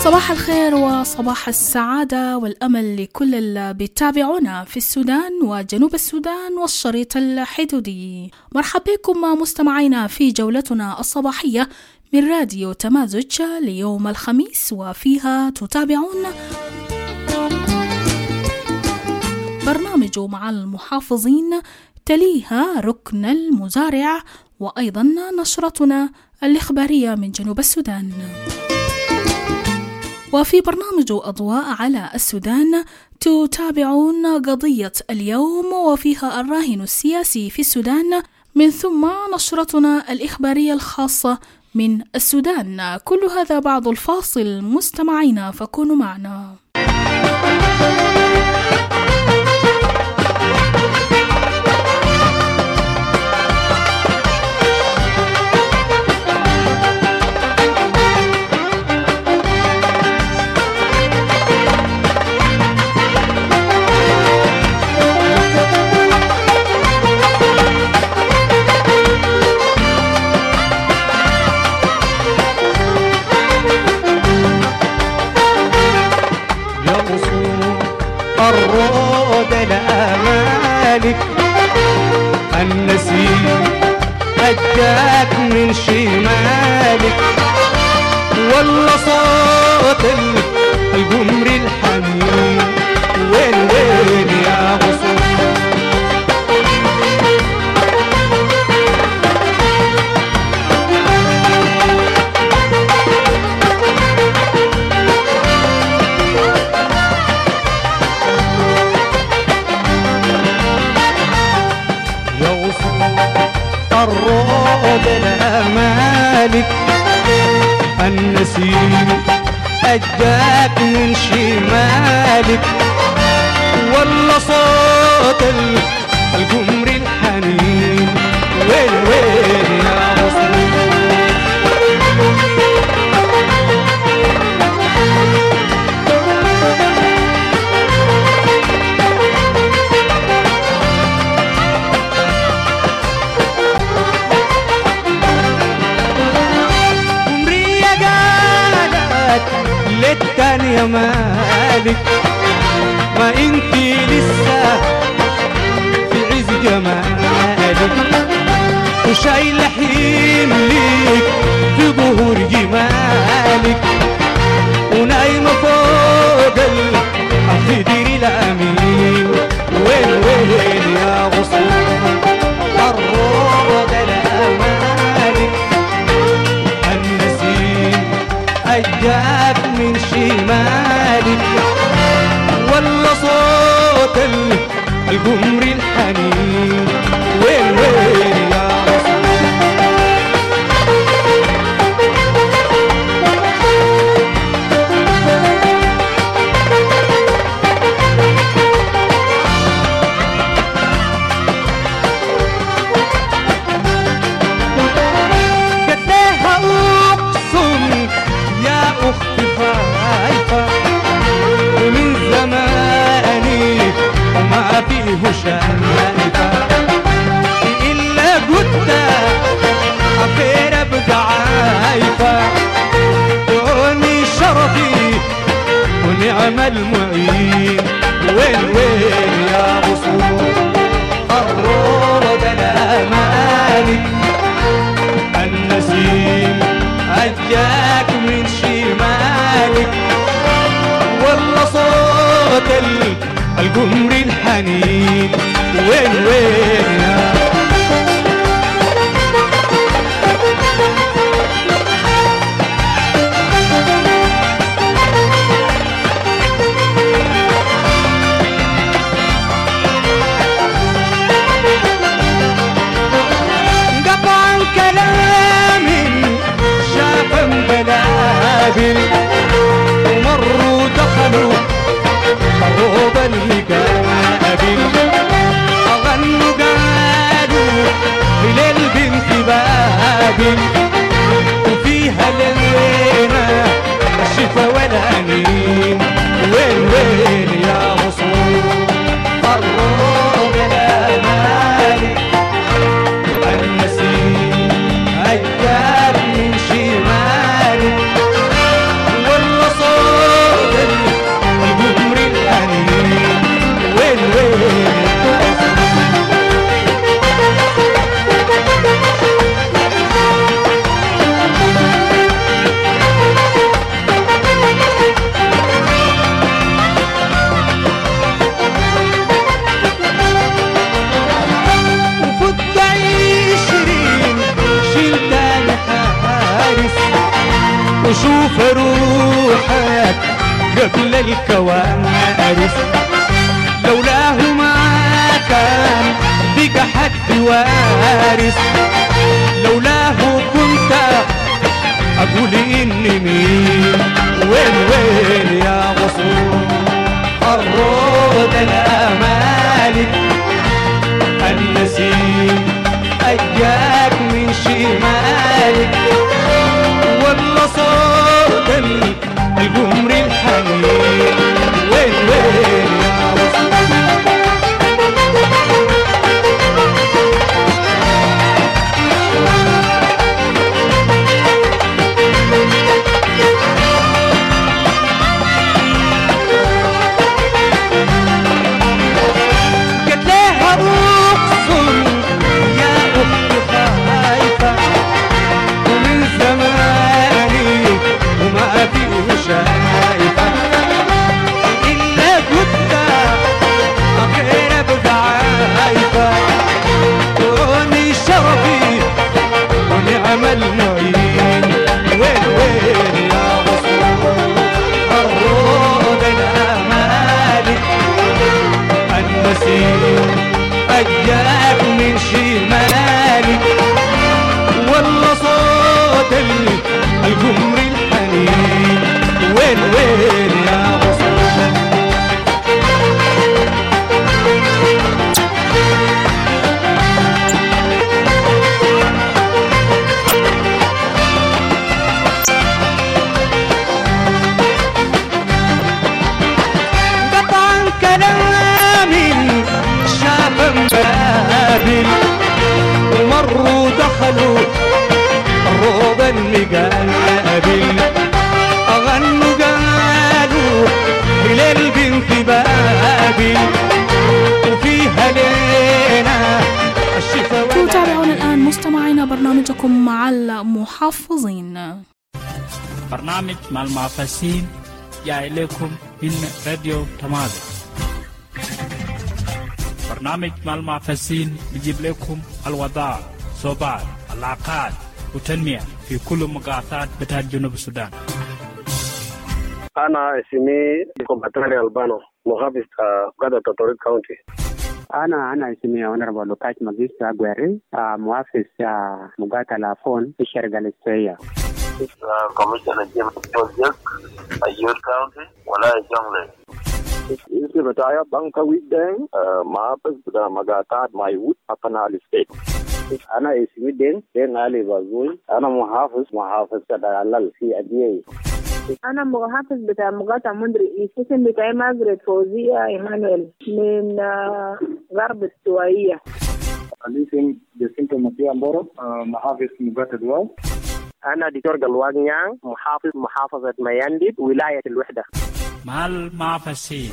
صباح الخير وصباح السعادة والأمل لكل اللي بيتابعونا في السودان وجنوب السودان والشريط الحدودي. مرحبا بكم مستمعينا في جولتنا الصباحية من راديو تمازج ليوم الخميس، وفيها تتابعون برنامج مع المحافظين، تليها ركن المزارع، وأيضا نشرتنا الإخبارية من جنوب السودان. وفي برنامج أضواء على السودان تتابعون قضية اليوم وفيها الراهن السياسي في السودان، من ثم نشرتنا الإخبارية الخاصة من السودان. كل هذا بعد الفاصل مستمعينا، فكونوا معنا. الرود لأمالك النسيم أجاك من شمالك، والله صوت القمر الحنين وين وين يا غصون. الرود لأمالك النسيم أجاك من شمالك، والله صوت القمر الحنين وين وين يا غصون. للتاني يا مالك، ما انتي لسه في عز جمالك، وشايل حملك في ظهور جمالك، ونايمة فوق الخدر الأمين وين وين يا غصون. الروض لأمالك النسيم أجاك من شمالك، والله صوت القمر الحنين وين وين يا غصون. قديها أقسم يا أختي خايفة، ومن زماني وما فيه شايفة، إلا قلت أخير أبقى عايفة، دوني شرفي ونعم المعين وين وين يا غصون. الروض لأمالك النسيم أجاك من شمالك، والله صوت القمر الحنين وين وين يا قطعا كلامي شافا بلابل، ومروا دخلوا روض المقابل، أغنوا وشوف روحك قبل الكوارث، لولاه ما كان بقى حد وارث، لولاه كنت أقول إني مين. وين وين يا غصون الروض الأمالك، النسيم أجاك من شمالك، والله صوت القمر الحنين. وين وين يا غصون شايفة إلا كنت غير أبقى عايفة، كوني شرفي ونعم المعين. وين وين يا غصون الروض الأمالك، النسيم أجاك من شمالك، والله صوت القمر الحنين. وين وين يا غصون قطعا كلامي شاف مبابل، ومروا دخلوا الروض المقابل، أغنوا قالوا هلال بنت بابل، وفيها لينا الشفا. تتابعون الآن مستمعينا برنامجكم مع المحافظين. برنامج مع المحافظين جاء إليكم من راديو تمازة. برنامج مع المحافظين بيجيب لكم الوضع، صوبات، العلاقات وتنمية في كل مقاطعات بتاع جنوب السودان. أنا اسمي كومباتري ألبانو، محافظ قادة تطوريق كاونتي. أنا اسمي أونربل لوكاش ماجيستا غويري، محافظ مقاطعة لافون في الشرق الاستوائية. كوميشنر جيم بروجيكت أيور كاونتي ولا جونغلي. اسمي بتاعي بانكا ويدين، محافظ مقاطعة مايوت أبنال ستيت. أنا اسمي دين علي بازوي، أنا محافظ كدالال في أديي. أنا محافظ بتاع مقاطعة مندري، اسم بتاعي ماجريت فوزية إيمانويل من غرب السوائية. الاسم جسنتو مسيح مبورو، محافظ مقاطعة دواو. أنا دكتور قلوان نيان، محافظة ميانديد ولاية الوحدة. مع المحافظين.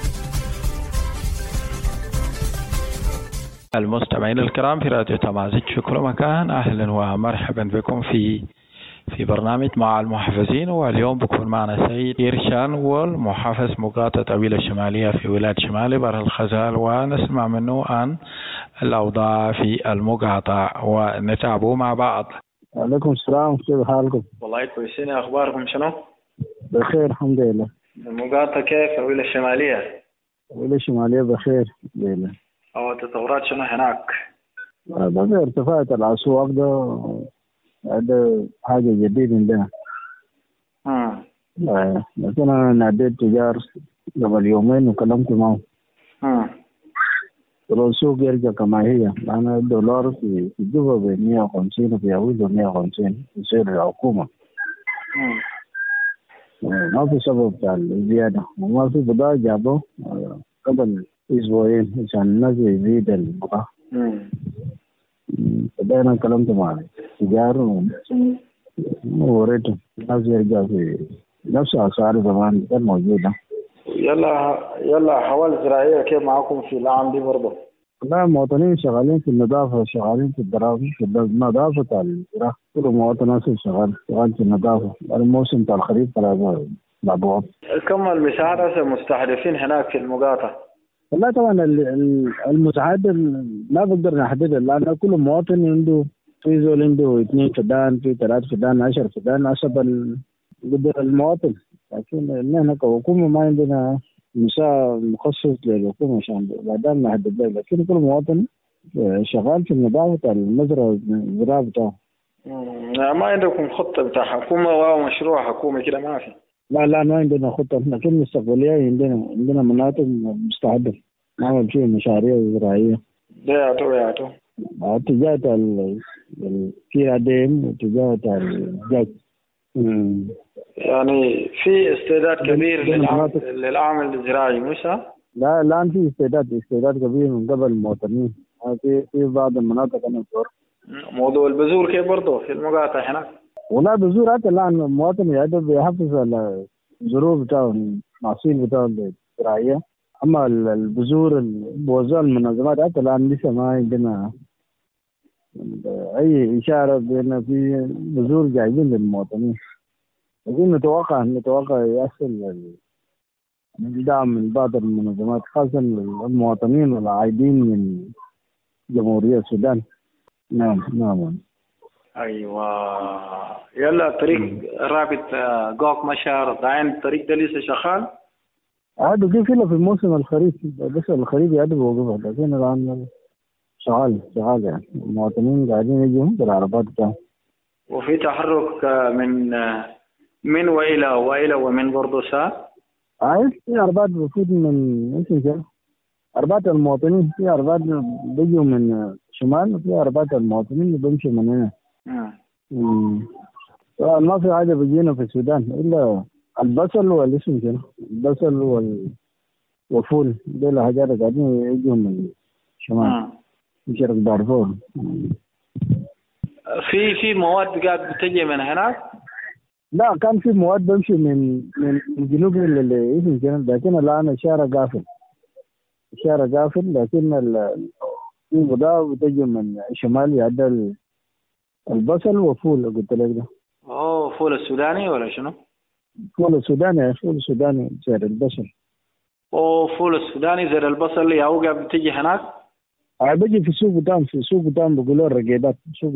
المستمعين الكرام في راديو تمازج في كل مكان، أهلا ومرحبا بكم في برنامج مع المحافظين. واليوم بكون معنا سيد إيرشان وول، محافظ مقاطعة أويلة الشمالية في ولاية شمالي بر الخزال، ونسمع منه عن الأوضاع في المقاطعة ونتابعه مع بعض. عليكم السلام، كيف حالكم؟ والله كويسين، أخباركم شنو؟ بخير الحمد لله. المقاطعة كيف أويلة الشمالية؟ أويلة الشمالية بخير الحمد لله. أو تطورات شنو هناك؟ بخير، ارتفاعات الأسواق ده هذا حاجة جديدة عندنا. لكن أنا ناديت تجار قبل يومين وكلمت معه. السوق يرجع كما هي، أنا الدولار في جوبا ب 150 وفي أويل 150 في سعر الحكومة. ما في سبب بتاع الزيادة، وما في بضاعة جابوا قبل أسبوعين عشان الناس يزيد البضاعة. فدايما كلمت مع التجار ووريته الناس يرجع في نفس أسعار زمان كان موجودة. يلا حوالي زراعية كيف معكم في العام دي برضه؟ لا، مواطنين شغالين في النظافة، شغالين في الدراسة، في النظافة تاع الزراعة، كل مواطن شغال في النظافة. الموسم تاع الخريف على الأبواب. كم المساعدة مستهدفين هناك في المقاطعة؟ لا طبعا المساعد ما بقدر نحددها، لأن كل مواطن عنده في زول عنده 2 فدان، في 3 فدان، 10 فدان، حسب قدر المواطن، لكن نحن كحكومة ما عندنا مساء مخصص للحكومة عشان بعدين نحدد له، لكن كل مواطن شغال في النظافة المزرعة الزراعة بتاعه. ما عندكم خطة بتاع حكومة أو مشروع حكومي كده؟ ما في. لا ما عندنا خطة، لكن مستقبلية عندنا مناطق مستعدة نعمل فيها مشاريع زراعية. ده يعطوا اتجاه في عدم واتجاه الجاج. يعني في استعداد كبير للعمل الزراعي مش؟ لا الآن في استعداد كبير من قبل المواطنين. في بعض المناطق أنا بزور. موضوع البذور كيف برضه في المقاطع هناك؟ ولا بذور حتى الآن المواطن يحافظ على الظروف بتاعه، المحاصيل بتاعه الزراعية. أما البذور اللي بوزعها المنظمات حتى الآن لسه ما عندنا أي إشارة بأن في بذور جايبين للمواطنين. لكن نتوقع يحصل دعم من بعض المنظمات، خاصة المواطنين العايدين من جمهورية السودان. نعم. أيوة. يلا طريق رابط قوق مشار داين الطريق ده لسه شغال؟ هذا كيف في موسم الخريف، بس الخريف يعد بوقفه، لكن الآن شغال يعني المواطنين قاعدين يجوا بالعربات بتاعهم. وفي تحرك من وإلى ومن برضه ساعة؟ في عربات بفوت من عربات المواطنين، في عربات بيجوا من شمال وفي عربات المواطنين بيمشوا من هنا. ما في حاجة بيجينا في السودان إلا البصل والاسم كده، البصل والفول، دول حاجات قاعدين يجوا من شمال في شرق دارفور. في مواد قاعد بتجي من هناك؟ لا كان في مواد بمشي من جنوب للاسم كده، لكن الآن الشارع قافل، لكن في بضاعة بتجي من شمال يعدل البصل وفول. قلت لك ده فول السوداني ولا شنو؟ فول السوداني زي البصل. فول السوداني زي البصل يا هو قاعد بتجي هناك؟ بيجي في سوق بتاعهم بيقولوا الرقيبات.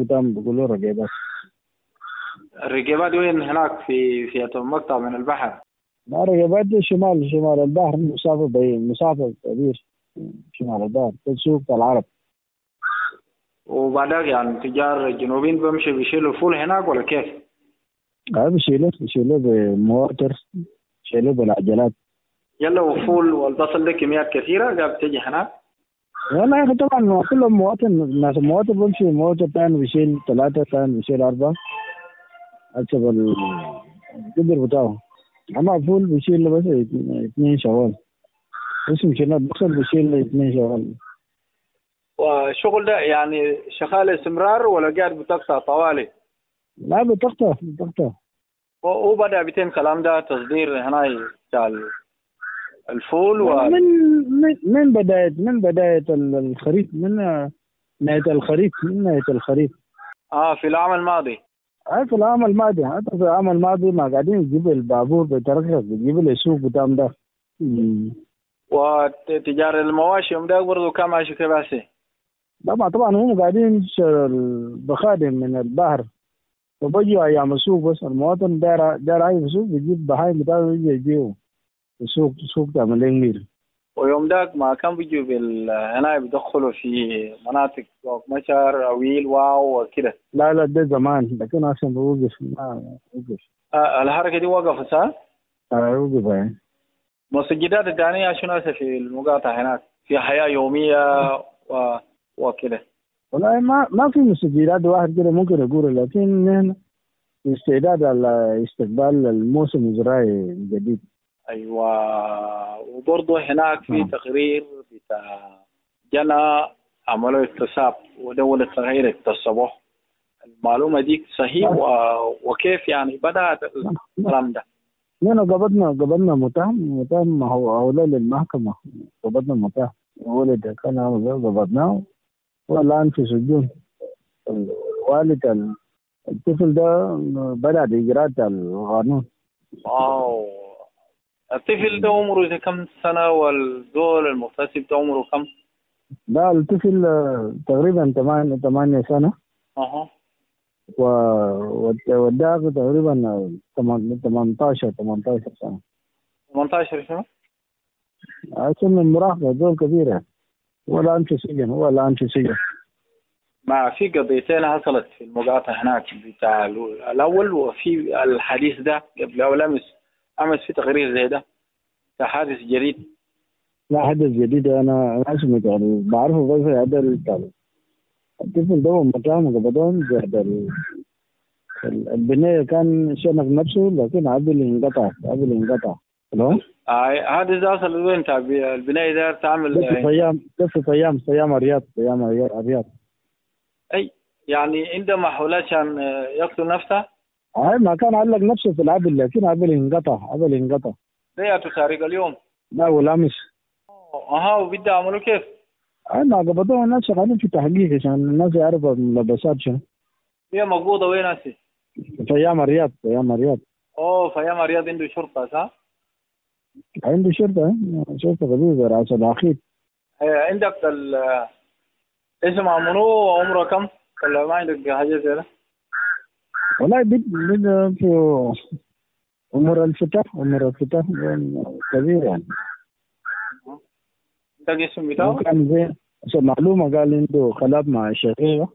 الرقيبات وين هناك في مقطع من البحر؟ لا الرقيبات دي شمال البحر، مسافة كبير شمال البحر، في سوق العرب. وبعدك يعني تجار الجنوبيين بمشي بيشيلوا الفول هناك ولا كيف؟ بيشيلوا بمواتر، بيشيلوا بالعجلات. يلا وفول والبصل ده كميات كثيرة قاعد بتجي هناك؟ والله يا أخي طبعا كل ناس المواطن بمشي موتر ثاني بيشيل 3 ثاني بيشيل 4 حسب القدر بتاعه. أما الفول بيشيل بس 2 شوال، اسم شيلات بصل بيشيل 2 شوال. والشغل ده يعني شغال استمرار ولا قاعد بتقطع طوالي؟ لا بتقطع. وبدأ بيتم كلام ده تصدير هنا بتاع الفول من بداية الخريف، من نهاية الخريف. في العام الماضي. في العام الماضي، حتى في العام الماضي ما قاعدين يجيب البابور بيتركرك بيجيب لي السوق بتاعهم ده. وتجار المواشي ده برضه كم ماشي كيف هسه؟ طبعا هم قاعدين بخادم من البحر، وبيجوا ايام السوق بس المواطن داير عايز السوق بيجيب بهايم بتاعه يجيبه السوق تعمل له ميل. ويوم ذاك ما كان بيجوا هنا بيدخلوا في مناطق مشار أويل واو وكده؟ لا ده زمان، لكن عشان بوقف ما وقف. الحركة دي وقفت صح؟ وقف يعني. مسجدات الدانية شنو في المقاطعة هناك؟ في حياة يومية وكده؟ والله ما في مسجدات واحد كده ممكن أقول، لكن هنا استعداد على استقبال الموسم الزراعي الجديد. أيوة. وبرضه هناك في تقرير بتاع جنى عملوا اكتساب ودولة صغيرة الصباح، المعلومة دي صحيح وكيف يعني بدأت الكلام ده؟ نحن قبضنا متهم هؤلاء للمحكمة، قبضنا متهم ولد كان قبضناه والآن في سجون. والد الطفل ده بدأ بإجراءات القانون. الطفل ده عمره كم سنة والزول المغتصب ده عمره كم؟ لا الطفل تقريبا 8 سنة. والداغ تقريبا 18 سنة. 18 شنو؟ سن المراهقة دول كبيرة. ولا أنت سجن. ما في قضيتين حصلت في المقاطعة هناك بتاع الأول، وفي الحديث ده قبل أول أمس في تقرير زي ده حادث جديد. لا حدث جديد أنا سمعت يعني بعرفه، بس هذا الطفل ده مكانه قبضان زي البناية كان شنق نفسه، لكن عبل انقطع. هذا ده أصل وين تاع البناية ده تعمل صيام الرياض. أي يعني عنده محاولات عشان يقتل نفسه. ما كان علق نفسه في العبل، لكن عبل انقطع. ليه تسارق اليوم؟ لا ولا مش. وبدأ عملوا كيف؟ ما قبضوه الناس شغالين في تحقيق عشان الناس يعرفوا الملبسات شنو. هي مقبوضة وين هسه؟ في أيام الرياض. في أيام الرياض عنده شرطة صح؟ عنده شرطة قبيلة رأس العقيد. عندك اسمه منو وعمره كم؟ ولا ما عندك حاجة زي ده؟ والله بد في عمر الفتاة كبير يعني. عندك اسم بتاعه؟ كان زي معلومة قال عنده خلاف مع الشقيقة.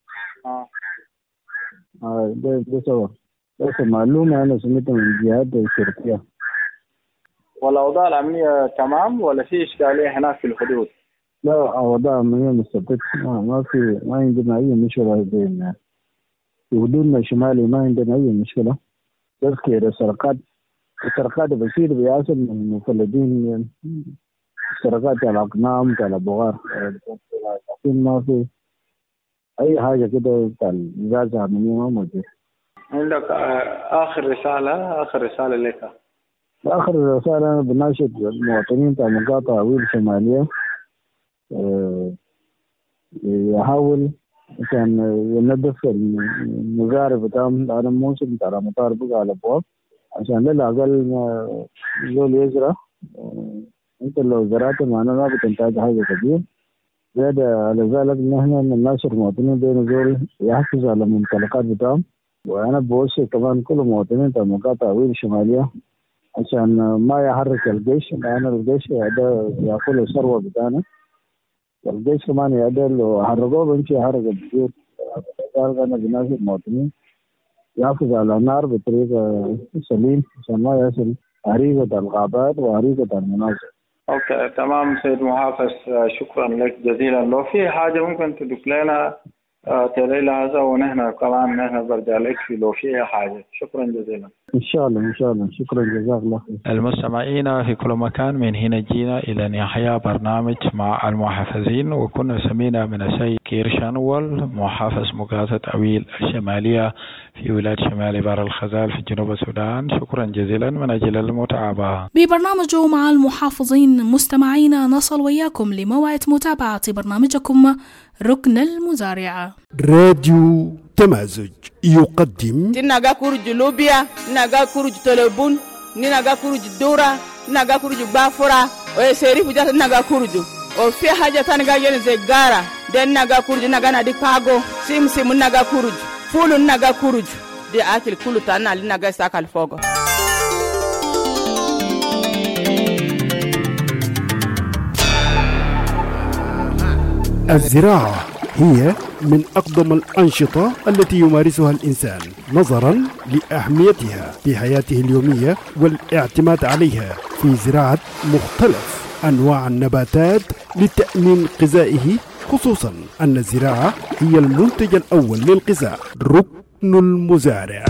ده سوا. بس معلومة أنا سمعتها من الجهات الشرطية. والأوضاع الأمنية تمام ولا في إشكالية هناك في الحدود؟ لا أوضاع أمنية مستقرة. ما عندنا أي مشكلة بين في حدودنا الشمالي، ما عندنا أي مشكلة. بس كده السرقات بتصير بيصل من المفلدين، السرقات على الأقنام على البغار، لكن ما في أي حاجة كده بتاع الإجازة أمنية ما موجود. عندك آخر رسالة لك؟ آخر رسالة أنا بناشد المواطنين بتاع مقاطعة ويل شمالية يحاول عشان ينظف المزارع بتاعهم. أنا موسم بتاع المطار بقى على أبواب، عشان للأقل زول يزرع. أنت لو زرعت معنا ما بتنتج حاجة كبير. زيادة على ذلك نحن الناس المواطنين بين زول يحافظ على الممتلكات بتاعهم. وأنا بوصي كمان كل المواطنين بتاع مقاطعة ويل شمالية عشان ما يحرك الجيش، لأن الجيش يأكل الثروة بتاعنا. والجيش كمان يعدل وحرقوه بمشي يحرق البيوت. أنا بناشد المواطنين يحافظ على النار بطريقة سليم عشان ما يصل حريقة الغابات وحريقة المنازل. أوكي تمام سيد محافظ، شكرا لك جزيلا. لو في حاجة ممكن تضيف لنا تليل هذا، ونحن كمان برجع لك لو في حاجة. شكرا جزيلا. إن شاء الله شكرا جزاك الله خير. المستمعين في كل مكان، من هنا جينا إلى نهاية برنامج مع المحافظين، وكنا سمينا من السيد كير شانوول محافظ مقاطعة أويل الشمالية في ولاية شمال بحر الغزال في جنوب السودان. شكرا جزيلا من أجل المتابعة. ببرنامج مع المحافظين مستمعينا نصل وياكم لموعد متابعة برنامجكم ركن المزارع. راديو تمازج يقدم تناغا كورج لوبيا، ناغا كورج تلبون، ناغا كورج دورا، ناغا كورج بافورا، ويسيري فجات ناغا كورج. وفي حاجة تانغا ينزغارا، دين ناغا كورج ناغا نادي باغو، سيم ناغا كورج، فول ناغا كورج. دي أكل كله تانا لناغا ساكال فوق. الزراعة هي من أقدم الأنشطة التي يمارسها الإنسان نظرا لأهميتها في حياته اليومية والاعتماد عليها في زراعة مختلف أنواع النباتات لتأمين غذائه، خصوصا أن الزراعة هي المنتج الأول للغذاء. ركن المزارع.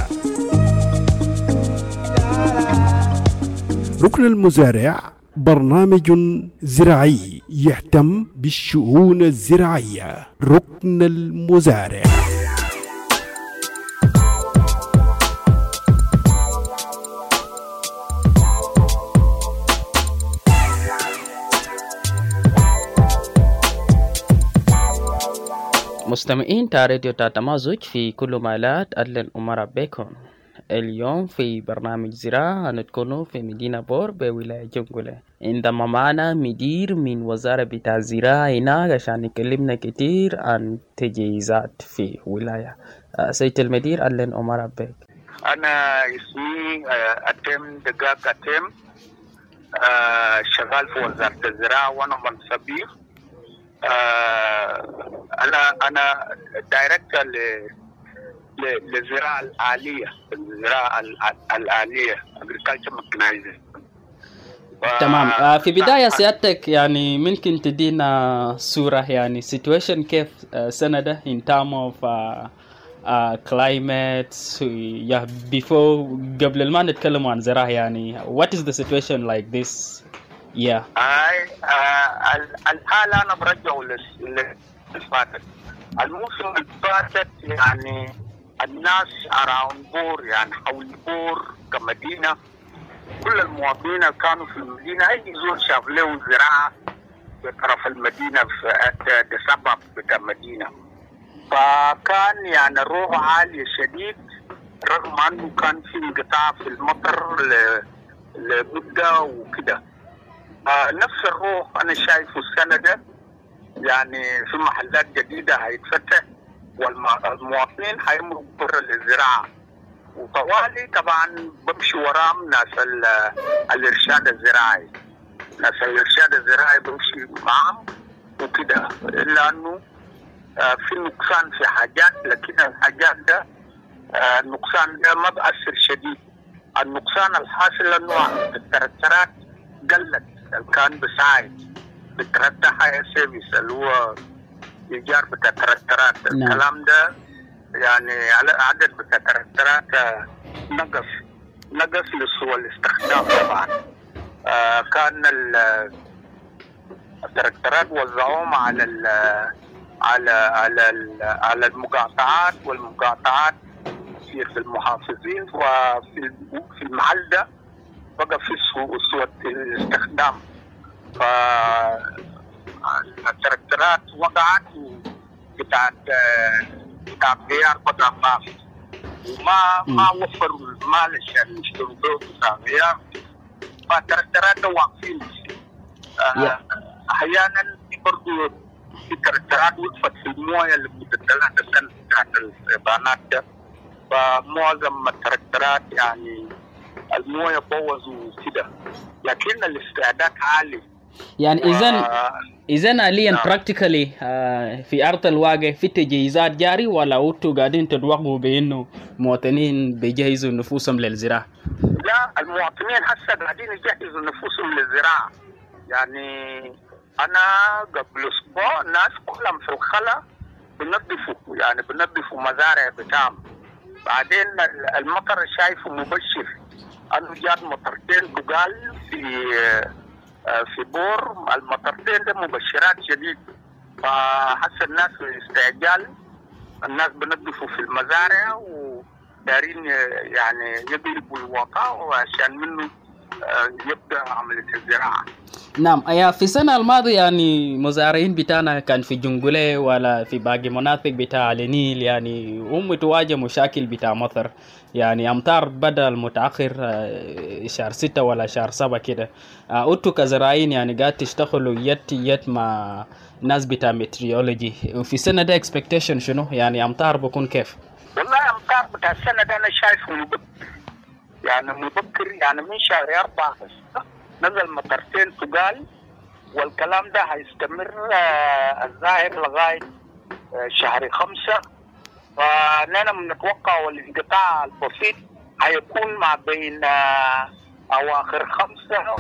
ركن المزارع برنامج زراعي يهتم بالشؤون الزراعية. ركن المزارع. مستمعين راديو تمازج في كل مالات أدلن أمرا بيكون. اليوم في برنامج زراعة هنكون في مدينة بور بولاية جنقلة. عندما معنا مدير من وزارة بتاع الزراعة هناك عشان يكلمنا كتير عن تجهيزات في ولاية. سيد المدير أهلا ومرحبا. أنا اسمي أتم دقاق أتم، شغال في وزارة الزراعة وأنا منصبي. أنا دايركتور للزراعة الآلية، الزراعة الآلية agriculture mechanization. تمام. في بداية سيادتك يعني ممكن تدينا صورة يعني situation كيف سنة ده in terms of climate before قبل ما نتكلم عن زراعة يعني what is the situation like this year؟ الحالة أنا برجعه للفاتت. الموسم الفاتت يعني الناس around بور، يعني حول بور كمدينة، كل المواطنين كانوا في المدينة أي زول شاف له زراعة في طرف المدينة في السبب بتاع المدينة، فكان يعني الروح عالية شديد رغم أنه كان في انقطاع في المطر لمدة وكده. نفس الروح أنا شايفه السنة ده، يعني في محلات جديدة هيتفتح والمواطنين هيمروا برا للزراعة، وطوالي طبعا بمشي وراهم ناس الإرشاد الزراعي. ناس الإرشاد الزراعي بمشي معهم وكده، إلا أنه في نقصان في حاجات، لكن الحاجات ده النقصان ده ما بأثر شديد. النقصان الحاصل أنه التركترات قلت، كان بساعد بالتركتر هاي سيرفيس اللي هو إيجار بتاع التركترات. الكلام ده يعني على عدد بتاع التركترات نقص لسوء الاستخدام طبعا. كان التركترات وزعوهم على المقاطعات، والمقاطعات في المحافظين، وفي المحل ده بقى في سوء الاستخدام، فالتركترات وقعت بتاعت غيار بقى ما وفروا المال عشان يشتروا بتاع غيار، فالتركترات واقفين. احيانا برضه في تركترات وقفت في المويه لمده 3 سنين بتاعت الصيبانات ده، فمعظم التركترات يعني المويه بوظوا كده، لكن الاستعداد عالي. يعني إذن حاليا براكتيكالي في أرض الواقع في تجهيزات جاري، ولا أنتوا قاعدين تتوقعوا بأنه مواطنين بيجهزوا نفوسهم للزراعة؟ لا، المواطنين هسه قاعدين يجهزوا نفوسهم للزراعة. يعني أنا قبل أسبوع الناس كلهم في الخلا بنظفوا مزارع بتاعهم. بعدين المطر شايفه مبشر، أنه جات مطرتين تقال في بور. المطرتين ده مبشرات شديد، فحس الناس في استعجال، الناس بنظفوا في المزارع ودارين يعني يقلبوا الوطا عشان منه يبدأ عملية الزراعة. نعم. في السنة الماضية يعني مزارعين بتاعنا كان في جنقلة ولا في باقي مناطق بتاع النيل يعني هم تواجه مشاكل بتاع مطر، يعني أمطار بدأ المتأخر شهر 6 ولا شهر 7 كده. أنتوا كزراعين يعني قاعد تشتغلوا يد مع ناس بتاع ميتريولوجي، وفي السنة ده expectation شنو؟ يعني أمطار بكون كيف؟ والله أمطار بتاع السنة ده أنا شايفه مبكر، يعني من شهر 4 نزل مطرتين تقال، والكلام ده هيستمر الظاهر لغاية شهر 5. فنحن بنتوقع والانقطاع البسيط هيكون ما بين أواخر 5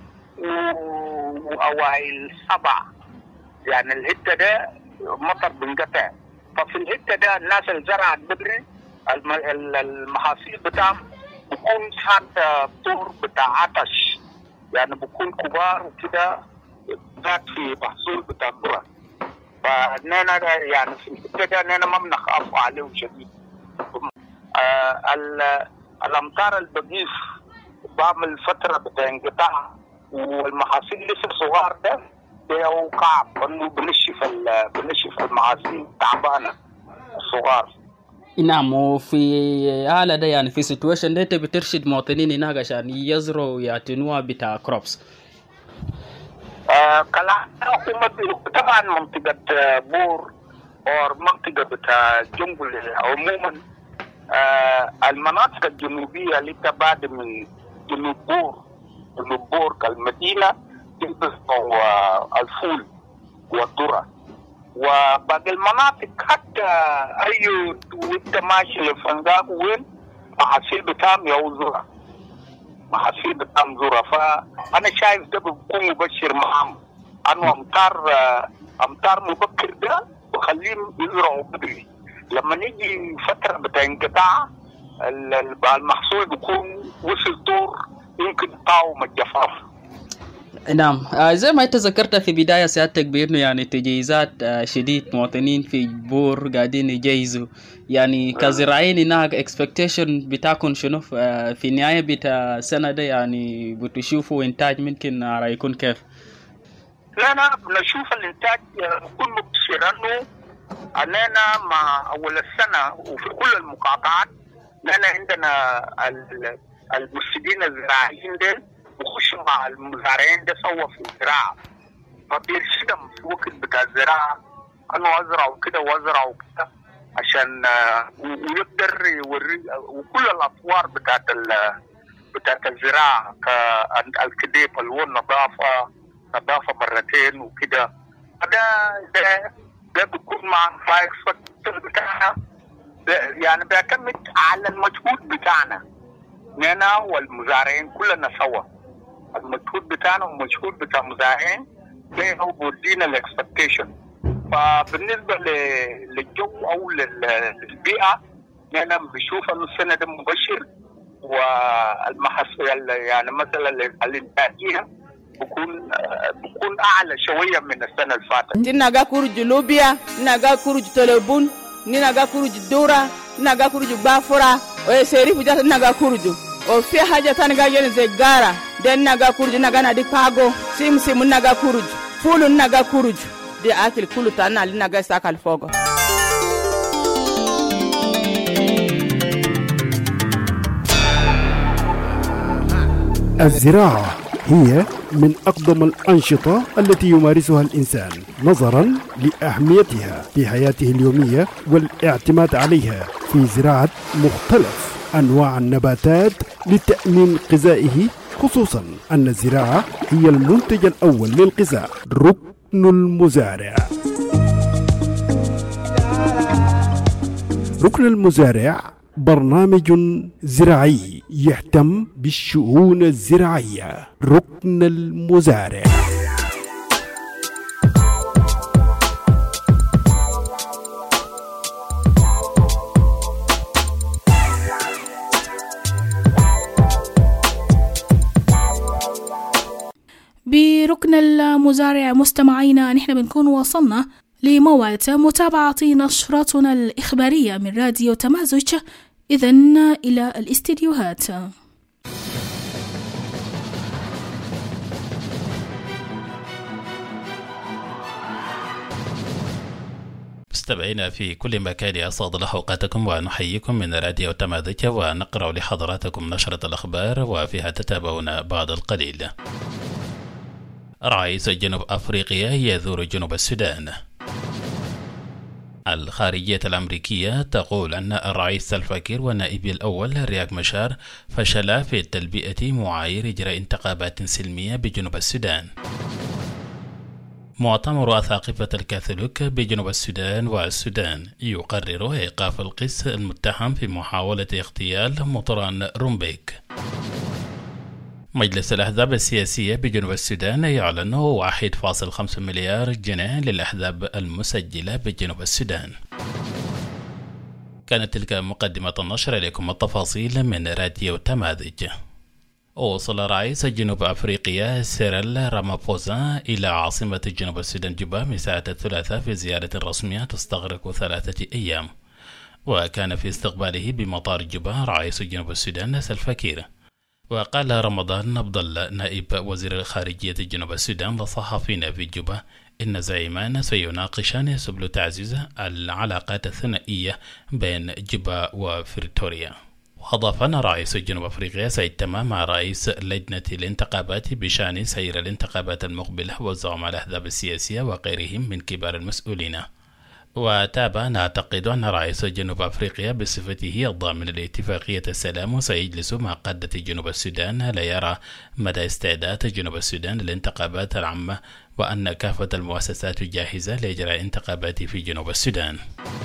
وأوائل 7. يعني الحتة ده مطر بنقطع، ففي الحتة ده الناس اللي زرعت بدري المحاصيل بتاعهم بكون حتى طور بتاع عطش، يعني بكون كبار وكده ذات في محصول بتاع الذرة. فنحن يعني في الحتة ده نحن ما بنخاف عليه شديد. الأمطار البقيف بعمل فترة بتاع انقطاع، والمحاصيل لسه صغار ده بيوقع انه بنشف المحاصيل تعبانة الصغار. نعم. وفي حالة ده يعني في سيتويشن ده تبي ترشد مواطنين هناك عشان يزرعوا يعتنوا بتاع كروبس. كلام طبعا منطقة بور أو منطقة بتاع جنجل عموما المناطق الجنوبية اللي تبعد من جنوب بور كالمدينة تلبسوا الفول والذرة، وباقي المناطق حتى أي وانت ماشي لفنقاق وين محاصيل بتاعهم يوزرها، محاصيل بتاعهم ذرة. فأنا شايف ده بيكون مبشر معهم أنه أمطار مبكر ده وخليهم يزرعوا بدري. لما نيجي فترة بتاع انقطاع المحصول بيكون وصل طور يمكن يقاوم الجفاف. نعم. زي ما انت ذكرت في بداية سيادتك بأنه يعني تجهيزات شديد مواطنين في بور قاعدين يجهزوا، يعني كزراعين هناك expectation بتاعكم شنو في النهاية بتاع السنة ده؟ يعني بتشوفوا إنتاج ممكن يكون كيف؟ لا بنشوف الإنتاج يكون مبشر أنه أننا مع أول السنة وفي كل المقاطعات لأن عندنا المرشدين الزراعيين دول بخشوا مع المزارعين ده سوا في الزراعة، فبيرشدهم في وقت بتاع الزراعة أنه أزرعوا كده وأزرعوا كده عشان ويقدر يوري وكل الأطوار بتاعت الزراعة كالكديب النظافة مرتين وكده. ده بيكون مع فايكس بتاعنا يعني بيعتمد على المجهود بتاعنا نحن والمزارعين كلنا سوا. المجهود بتاعنا والمجهود بتاع المزارعين ده هو بيدينا الاكسبكتيشن. فبالنسبه للجو او للبيئه نحن بنشوف انه السنه ده مبشر، والمحاصيل يعني مثلا الانتاجيه بكون اعلى شويه من السنه اللي فاتت. نينا كورج لوبيا، نينا كورج تلبون، نينا كورج دورا، نينا كورج بافورا، وسيريف جات نينا كورج. وفي حاجه ثانيه جايه زي غارا، ده نينا كورج نينا دي باغو، سيم نينا كورج، فول نينا كورج. دي اكل كله تاعنا اللي نينا ساكل فوق. الزراعة هي من أقدم الأنشطة التي يمارسها الإنسان نظرا لأهميتها في حياته اليومية والاعتماد عليها في زراعة مختلف أنواع النباتات لتأمين غذائه، خصوصا أن الزراعة هي المنتج الأول للغذاء. ركن المزارع. ركن المزارع برنامج زراعي يهتم بالشؤون الزراعية. ركن المزارع. بركن المزارع مستمعينا نحن بنكون وصلنا لموعد متابعة نشرتنا الإخبارية من راديو تمازج. إذن إلى الاستديوهات. مستمعينا في كل مكان أسعد الله أوقاتكم ونحييكم من راديو تمازج، ونقرأ لحضراتكم نشرة الأخبار وفيها تتابعون بعد القليل. رئيس جنوب أفريقيا يزور جنوب السودان. الخارجية الأمريكية تقول أن الرئيس سلفا كير والنائب الأول رياك مشار فشلا في تلبية معايير إجراء انتخابات سلمية بجنوب السودان. مؤتمر أساقفة الكاثوليك بجنوب السودان والسودان يقرر إيقاف القس المتهم في محاولة اغتيال مطران رومبيك. مجلس الأحزاب السياسية بجنوب السودان يعلن 1.5 مليار جنيه للأحزاب المسجلة بجنوب السودان. كانت تلك مقدمة النشر، إليكم التفاصيل من راديو تمازج. وصل رئيس جنوب أفريقيا سيريل رامافوزا إلى عاصمة جنوب السودان جوبا مساء الثلاثاء في زيارة رسمية تستغرق 3 أيام. وكان في استقباله بمطار جوبا رئيس جنوب السودان سلفا كير. وقال رمضان عبد الله نائب وزير الخارجية جنوب السودان للصحفيين في جوبا إن الزعيمان سيناقشان سبل تعزيز العلاقات الثنائية بين جوبا وبريتوريا. وأضاف أن رئيس جنوب أفريقيا سيجتمع مع رئيس لجنة الانتخابات بشأن سير الانتخابات المقبلة وزعماء الأحزاب السياسية وغيرهم من كبار المسؤولين. وتابع نعتقد أن رئيس جنوب أفريقيا بصفته الضامن لاتفاقية السلام سيجلس مع قادة جنوب السودان ليرى مدى استعداد جنوب السودان للانتخابات العامة وأن كافة المؤسسات جاهزة لإجراء انتخابات في جنوب السودان.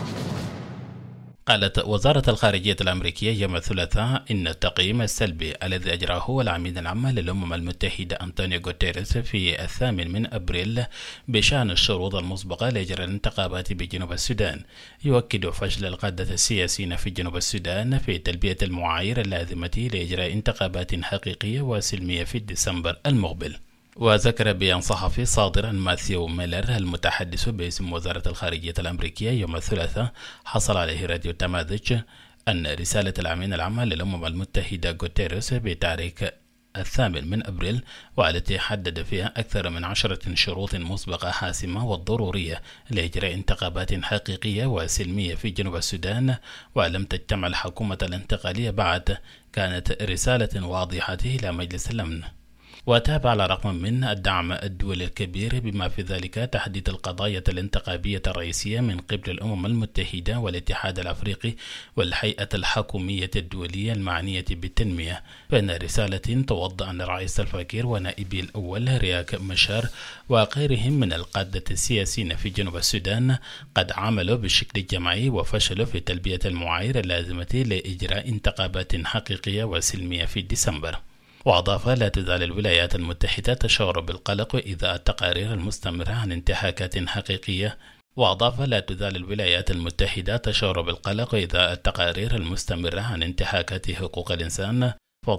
قالت وزارة الخارجية الأمريكية يوم الثلاثاء إن التقييم السلبي الذي أجراه العميد العام للأمم المتحدة أنطونيو غوتيريس في 8 أبريل بشأن الشروط المسبقة لإجراء الانتخابات بجنوب السودان يؤكد فشل القادة السياسيين في جنوب السودان في تلبية المعايير اللازمة لإجراء انتخابات حقيقية وسلمية في ديسمبر المقبل. وذكر بيان صحفي صادر عن ماثيو ميلر المتحدث باسم وزارة الخارجية الأمريكية يوم الثلاثاء حصل عليه راديو تماذج أن رسالة الأمين العام للأمم المتحدة غوتيريس بتاريخ 8 أبريل والتي حدد فيها أكثر من 10 شروط مسبقة حاسمة والضرورية لإجراء انتخابات حقيقية وسلمية في جنوب السودان ولم تجتمع الحكومة الانتقالية بعد، كانت رسالة واضحة إلى مجلس الأمن. وتابع على رغم من الدعم الدولي الكبير بما في ذلك تحديد القضايا الانتخابية الرئيسية من قبل الأمم المتحدة والاتحاد الأفريقي والهيئة الحكومية الدولية المعنية بالتنمية، فإن رسالة توضح أن رئيس الفقير ونائبه الأول رياك مشار وغيرهم من القادة السياسيين في جنوب السودان قد عملوا بشكل جماعي وفشلوا في تلبية المعايير اللازمة لإجراء انتخابات حقيقية وسلمية في ديسمبر. وأضاف لا تزال الولايات المتحدة تشعر بالقلق إذا التقارير المستمرة عن انتهاكات حقيقية عن انتهاكات حقوق الإنسان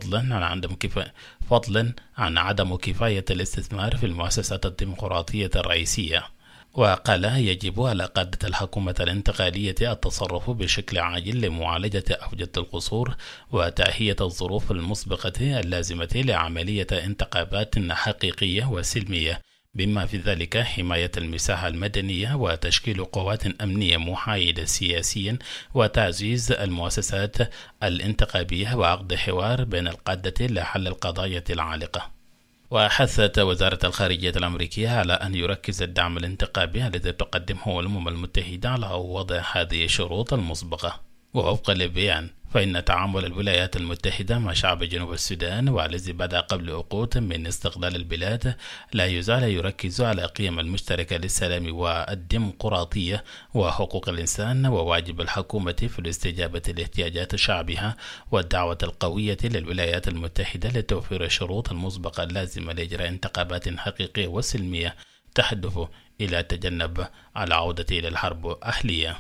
فضلا عن عدم كفاية الاستثمار في المؤسسات الديمقراطية الرئيسية. وقال يجب على قادة الحكومة الانتقالية التصرف بشكل عاجل لمعالجة أوجه القصور وتأهية الظروف المسبقة اللازمة لعملية انتخابات حقيقية وسلمية، بما في ذلك حماية المساحة المدنية وتشكيل قوات أمنية محايدة سياسيا وتعزيز المؤسسات الانتخابية وعقد حوار بين القادة لحل القضايا العالقة. وحثت وزارة الخارجية الأمريكية على أن يركز الدعم الانتخابي الذي تقدمه الأمم المتحدة على وضع هذه الشروط المسبقة. ووفقا للبيان فإن تعامل الولايات المتحدة مع شعب جنوب السودان والذي بدأ قبل عقود من استقلال البلاد لا يزال يركز على قيم المشتركة للسلام والديمقراطية وحقوق الإنسان وواجب الحكومة في الاستجابة لاحتياجات شعبها والدعوة القوية للولايات المتحدة لتوفير الشروط المسبقة اللازمة لإجراء انتخابات حقيقية وسلمية تهدف إلى تجنب العودة إلى الحرب أهلية.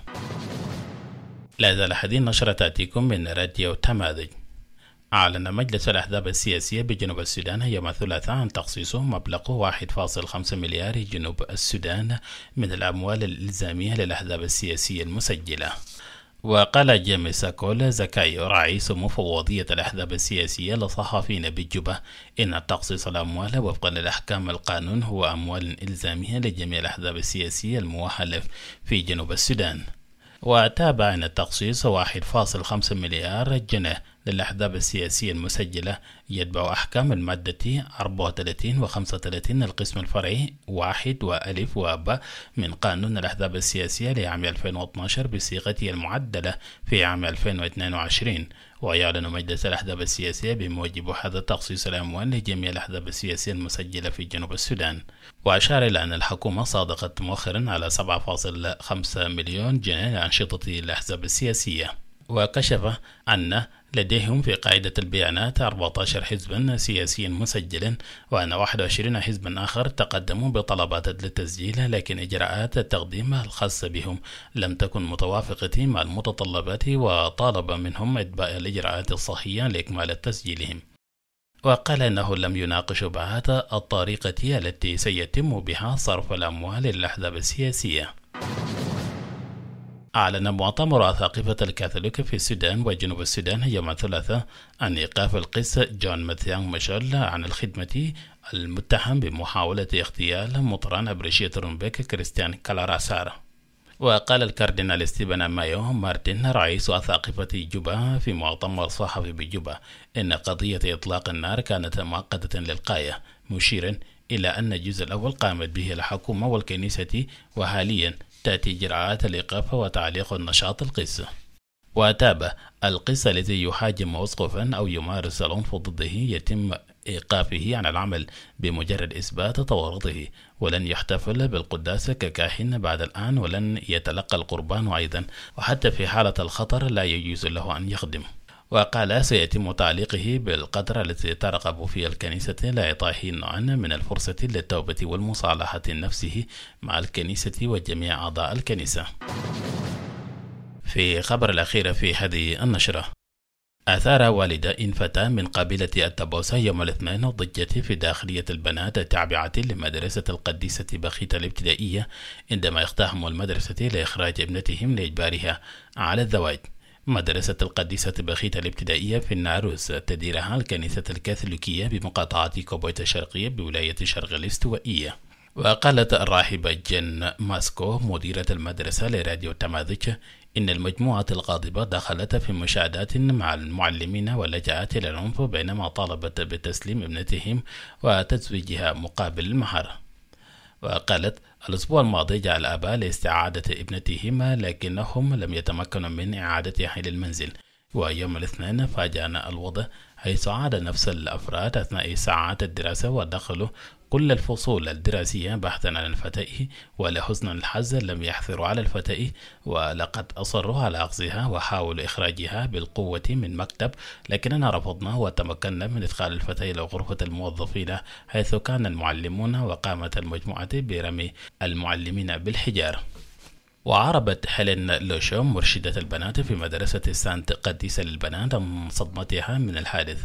لا زال هذه النشرة تأتيكم من راديو تماذج. أعلن مجلس الأحزاب السياسية بجنوب السودان يوم الثلاثاء عن تخصيص مبلغ 1.5 مليار جنوب السودان من الأموال الإلزامية للأحزاب السياسية المسجلة. وقال جيمس كول زكاي رئيس مفوضية الأحزاب السياسية للصحفيين بالجوبا إن تخصيص الأموال وفقا للأحكام القانون هو أموال إلزامية لجميع الأحزاب السياسية المحلف في جنوب السودان. وتابع أن التخصيص 1.5 مليار جنيه للأحزاب السياسية المسجلة يتبع أحكام المادة 34 و35 القسم الفرعي 1 وألف وب من قانون الأحزاب السياسية لعام 2012 بصيغته المعدلة في عام 2022. ويعلن مجلس الأحزاب السياسية بموجب هذا تخصيص الأموال لجميع الأحزاب السياسية المسجلة في جنوب السودان. وأشار إلى أن الحكومة صادقت مؤخرا على 7.5 مليون جنيه لأنشطة الأحزاب السياسية. وكشف أن لديهم في قاعدة البيانات 14 حزبا سياسيا مسجلا، وأن 21 حزبا آخر تقدموا بطلبات للتسجيل، لكن إجراءات التقديم الخاصة بهم لم تكن متوافقة مع المتطلبات، وطالب منهم إتباع الإجراءات الصحية لإكمال تسجيلهم. وقال أنه لم يناقش بعد الطريقة التي سيتم بها صرف الأموال للأحزاب السياسية. أعلن مؤتمر أساقفة الكاثوليك في السودان وجنوب السودان يوم الثلاثاء عن إيقاف القس جون ماتيانغ ماشول عن الخدمة المتهم بمحاولة اغتيال مطران أبريشية رومبيك كريستيان كالاراسار. وقال الكاردينال ستيفن مايو مارتن رئيس أساقفة جوبا في مؤتمر صحفي بجوبا إن قضية إطلاق النار كانت مؤقتة للغاية، مشيرا إلى أن الجزء الأول قامت به الحكومة والكنيسة، وحاليا تأتي إجراءات الإيقاف وتعليق النشاط القس. وتابع القس الذي يحاجم أسقفا أو يمارس العنف ضده يتم إيقافه عن العمل بمجرد إثبات تورطه، ولن يحتفل بالقداسة ككاهن بعد الآن، ولن يتلقى القربان أيضا، وحتى في حالة الخطر لا يجوز له أن يخدم. وقال سيتم تعليقه بالقدر التي ترغب فيه الكنيسة لإعطائه نوعا من الفرصة للتوبة والمصالحة نفسه مع الكنيسة وجميع أعضاء الكنيسة. في خبر الأخير في هذه النشرة، أثار والدة فتاة من قبيلة التبوسة يوم الاثنين ضجة في داخلية البنات التابعة لمدرسة القديسة بخيت الابتدائية عندما اقتحموا المدرسة لإخراج ابنتهم لإجبارها على الزواج. مدرسة القديسة بخيت الابتدائية في الناروس تديرها الكنيسة الكاثوليكية بمقاطعة كوبويت الشرقية بولاية شرق الاستوائية. وقالت الراهبة جين ماسكو مديرة المدرسة لراديو تماذج إن المجموعة الغاضبة دخلت في مشادات مع المعلمين ولجأت إلى العنف بينما طالبت بتسليم ابنتهم وتزويجها مقابل المهر. وقالت الأسبوع الماضي جاء الآباء لاستعادة ابنتهما لكنهم لم يتمكنوا من إعادتها للمنزل، ويوم الاثنين فاجأنا الوضع حيث عاد نفس الأفراد أثناء ساعات الدراسة ودخلوا كل الفصول الدراسية بحثا عن الفتاة، ولحسن الحظ لم يحثروا على الفتاة ولقد أصروا على أخذها وحاولوا إخراجها بالقوة من مكتب، لكننا رفضنا وتمكنا من إدخال الفتاة إلى غرفة الموظفين حيث كان المعلمون، وقامت المجموعة برمي المعلمين بالحجار. وعربت هيلين لوشوم مرشدة البنات في مدرسة سانت قديسة للبنات عن صدمتها من الحادث،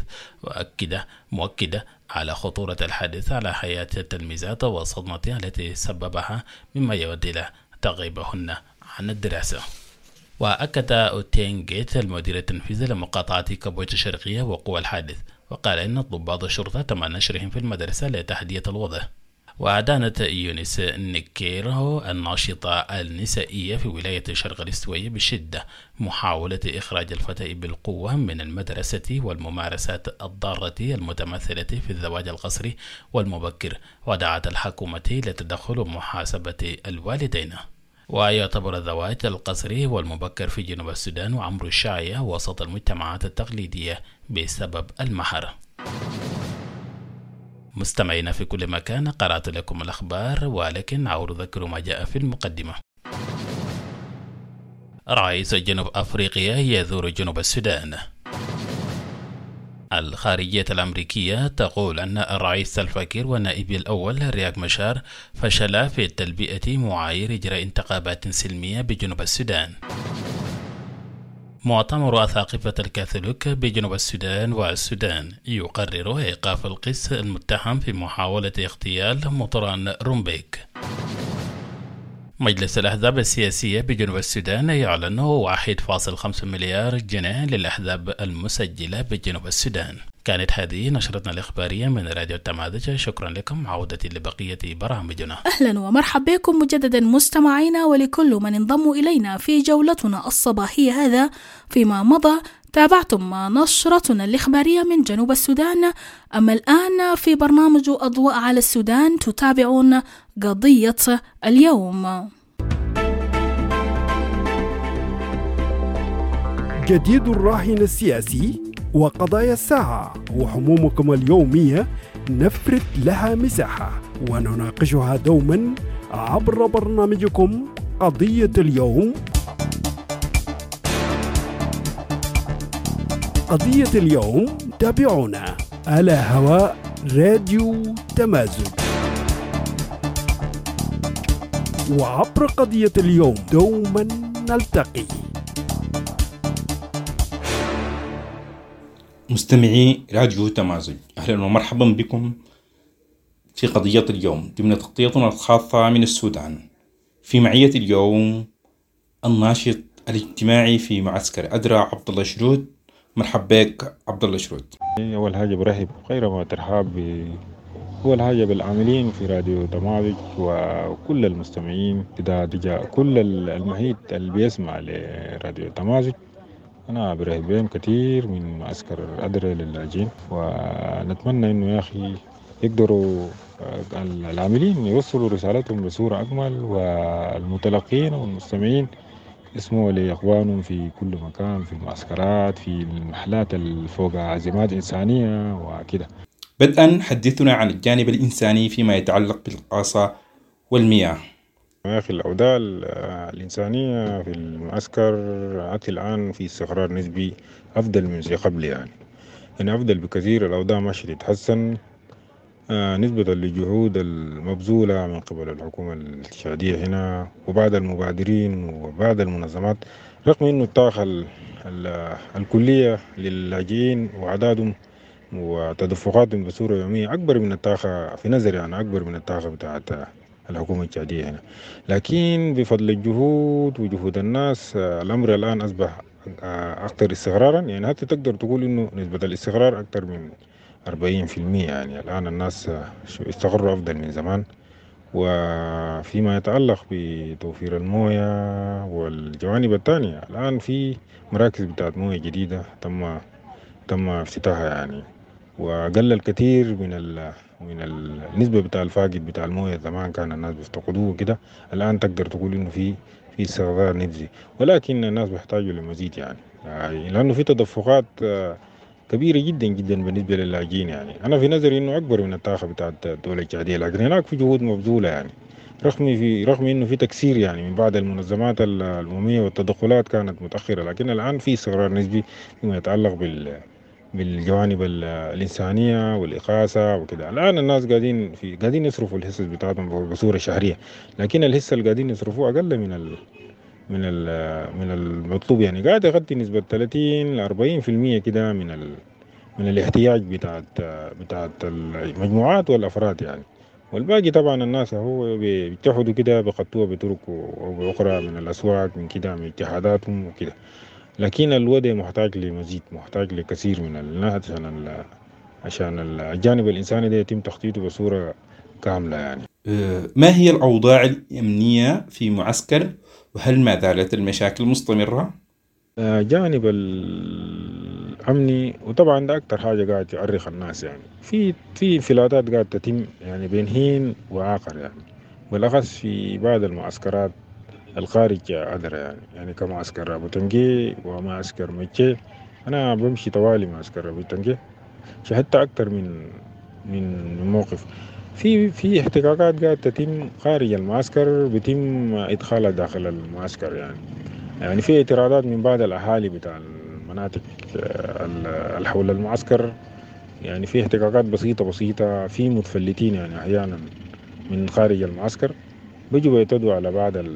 مؤكدة على خطورة الحادث على حياة التلميذات وصدمتها التي سببها مما يؤدي إلى تغيبهن عن الدراسة. وأكد أوتينغيت المدير التنفيذي لمقاطعة كوبويت الشرقية وقوع الحادث، وقال إن ضباط الشرطة تم نشرهم في المدرسة لتحدية الوضع. وأدانت يونس نيكيرو الناشطة النسائية في ولاية شرق الاستوائية بشدة محاولة إخراج الفتاة بالقوة من المدرسة والممارسات الضارة المتمثلة في الزواج القسري والمبكر، ودعت الحكومة لتدخل ومحاسبة الوالدين. ويعتبر الزواج القسري والمبكر في جنوب السودان وأمر الشائع وسط المجتمعات التقليدية بسبب المهر. مستمعين في كل مكان، قرأت لكم الأخبار ولكن أعود أذكر ما جاء في المقدمة. رئيس جنوب أفريقيا يزور جنوب السودان. الخارجية الأمريكية تقول أن الرئيس سلفا كير والنائب الأول رياك مشار فشلا في تلبية معايير إجراء انتخابات سلمية بجنوب السودان. مؤتمر أساقفة الكاثوليك بجنوب السودان والسودان يقرر إيقاف القس المتهم في محاولة اغتيال مطران رومبيك. مجلس الأحزاب السياسية بجنوب السودان يعلن 1.5 مليار جنيه للأحزاب المسجلة بجنوب السودان. كانت هذه نشرتنا الإخبارية من راديو التماذج، شكرا لكم. عودة لبقية برامجنا. أهلا ومرحبا بكم مجددا مستمعينا، ولكل من انضموا إلينا في جولتنا الصباحية. هذا فيما مضى تابعتم نشرتنا الإخبارية من جنوب السودان، أما الآن في برنامج أضواء على السودان تتابعون قضية اليوم. جديد الراهن السياسي وقضايا الساعة وحمومكم اليومية نفرد لها مساحة ونناقشها دوما عبر برنامجكم قضية اليوم. قضية اليوم تابعونا على هواء راديو تمازج، وعبر قضية اليوم دوما نلتقي. مستمعي راديو تمازج، أهلا ومرحبا بكم في قضية اليوم ضمن تغطيتنا الخاصة من السودان. في معية اليوم الناشط الاجتماعي في معسكر أدرى عبد الله شرود. مرحب بك عبد الله شرود. أول حاجة برحب خير ما ترحاب أول حاجة بالعاملين في راديو تمازج وكل المستمعين إذا تجا كل المحيط اللي بيسمع لراديو تمازج. أنا برحب بهم كتير من معسكر أدرى للاجئين، ونتمنى إنه يا أخي يقدروا العاملين يوصلوا رسالتهم بصورة أكمل، والمتلقين والمستمعين يسمعوا لإخوانهم في كل مكان، في المعسكرات، في المحلات الفوق عزيمات إنسانية وكده. بدءا حدثنا عن الجانب الإنساني فيما يتعلق بالقاصة والمياه. يا أخي الأوضاع الإنسانية في المعسكر حتى الآن في استقرار نسبي أفضل من قبل، يعني أفضل بكثير. الأوضاع ماشية تتحسن نسبة للجهود المبذولة من قبل الحكومة التشادية هنا وبعض المبادرين وبعض المنظمات، رغم أنه الطاقة الكلية للاجئين وأعدادهم وتدفقاتهم بصورة يومية أكبر من الطاقة في نظري، يعني أكبر من الطاقة بتاعت الحكومة التشادية هنا. لكن بفضل الجهود وجهود الناس الأمر الآن أصبح أكثر استقرارا، يعني حتى تقدر تقول إنه نسبة الاستقرار أكثر من 40%. يعني الآن الناس استقروا أفضل من زمان. وفيما يتعلق بتوفير الموية والجوانب الثانية، الآن في مراكز بتاعت موية جديدة تم افتتاحها، يعني وقل الكثير من النسبة بتاع الفاقد بتاع الموية. زمان كان الناس بيفتقدوه كده، الآن تقدر تقول إنه في استقرار نسبي، ولكن الناس بيحتاجوا لمزيد، يعني لأنه في تدفقات كبيرة جدا جدا بالنسبة للاجئين. يعني أنا في نظري إنه أكبر من الطاقة بتاعت الدولة التشادية، لكن هناك في جهود مبذولة، يعني رغم إنه في تكسير يعني من بعض المنظمات الأممية والتدخلات كانت متأخرة، لكن الآن في استقرار نسبي فيما يتعلق بالجوانب الإنسانية والإقاصة وكده. الآن الناس قاعدين يصرفوا الحصص بتاعتهم بصورة شهرية، لكن الحصة اللي قاعدين يصرفوه أقل من المطلوب، يعني قاعد يغطي نسبة 30 ل 40% كده من الاحتياج بتاعت المجموعات والأفراد، يعني والباقي طبعا الناس هو بيتحدوا كده بخطوة بطرق أخرى من الأسواق من كده من اتحاداتهم وكده. لكن الوضع محتاج لمزيد، محتاج لكثير من الناس عشان الجانب الإنساني ده يتم تخطيطه بصورة كاملة. يعني ما هي الأوضاع الأمنية في معسكر، وهل ما زالت المشاكل مستمرة؟ جانب الأمني، وطبعا ده أكتر حاجة قاعد يؤرخ الناس، يعني في انفلاتات قاعد تتم يعني بين حين وآخر، يعني بالأخص في بعض المعسكرات الخارج أدرى، يعني كمعسكر أبو تنجي ومعسكر مجي. أنا بمشي طوالي معسكر أبو تنجي، شهدت أكتر من موقف. في احتكاكات قاعد تتم خارج المعسكر بيتم إدخالها داخل المعسكر، يعني في اعتراضات من بعض الأهالي بتاع المناطق حول المعسكر، يعني في احتكاكات بسيطة في متفلتين يعني أحيانا من خارج المعسكر بيجوا يعتدوا على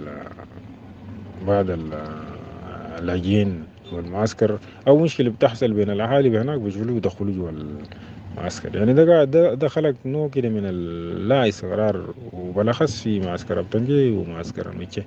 بعض اللاجئين والمعسكر، أو مشكلة بتحصل بين الأهالي بهناك بيجوا يدخلوا جوا المعسكر. يعني ده خلق نوع كده من اللا استقرار، وبالأخص في معسكر أبتنجي ومعسكر الميتشي.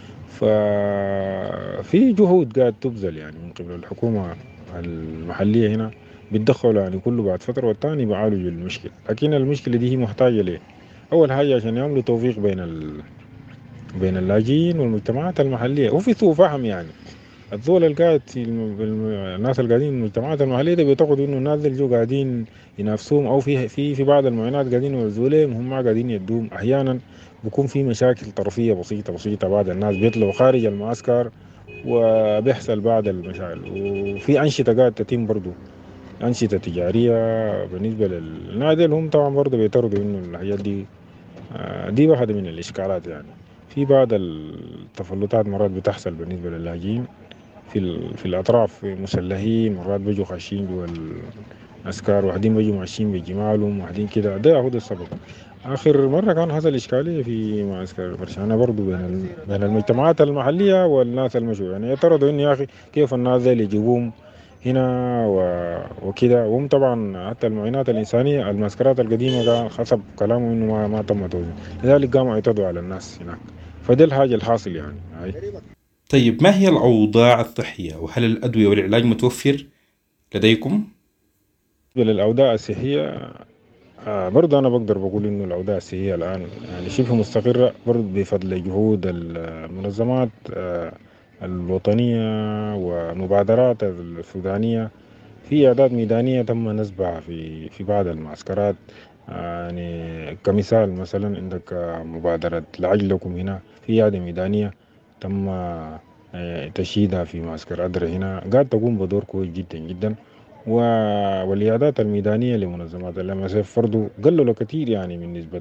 ففي جهود قاعد تبذل يعني من قبل الحكومة المحلية هنا بيتدخلوا، يعني كله بعد فترة والتاني بيعالجوا المشكلة. لكن المشكلة دي هي محتاجة ليه؟ أول حاجة عشان يعملوا توفيق بين اللاجئين والمجتمعات المحلية، وفي سوء فهم. يعني الزول القاعد في الناس اللي قاعدين المجتمعات المحلية ده بيعتقدوا إنه الناس اللي جو قاعدين ينافسوهم، أو في بعض المعينات قاعدين يوزعوا لهم هم ما قاعدين يدوم. أحيانا بيكون في مشاكل طرفية بسيطة بعض الناس بيطلعوا خارج المعسكر وبيحصل بعض المشاكل. وفي أنشطة قاعد تتم برضو، أنشطة تجارية بالنسبة للنادي هم طبعا برضو بيعترضوا إنه الحاجات دي واحدة من الإشكالات. يعني في بعض التفلتات مرات بتحصل بالنسبة للاجئين في الأطراف، مسلحين مرات بيجوا خاشين جوا الأسكار، واحدين بيجوا ماشيين بجمالهم، واحدين كده. ده هو السبب. آخر مرة كان حصل إشكالية في معسكر برشانة برضو بين المجتمعات المحلية والناس المشوا، يعني يعترضوا إنه يا أخي كيف الناس ذي اللي يجيبوهم هنا وكده. وهم طبعا حتى المعينات الإنسانية المعسكرات القديمة حسب كلامه إنه ما تم توزيع، لذلك قاموا يعتدوا على الناس هناك. فده الحاجة الحاصل يعني. طيب ما هي الأوضاع الصحية، وهل الأدوية والعلاج متوفر لديكم؟ للأوضاع الصحية برضه أنا بقدر بقول إنه الأوضاع الصحية الآن يعني شبه مستقرة برضه بفضل جهود المنظمات الوطنية والمبادرات السودانية. في إعداد ميدانية تم نسبها في بعض المعسكرات. يعني كمثال مثلا عندك مبادرة لعجلكم هنا في إعادة ميدانية تم تشييدها في معسكر أدرى هنا، قاعد تقوم بدور كويس جدا جدا. والإعادات الميدانية لمنظمات الMSF برضو قللوا كثير يعني من نسبة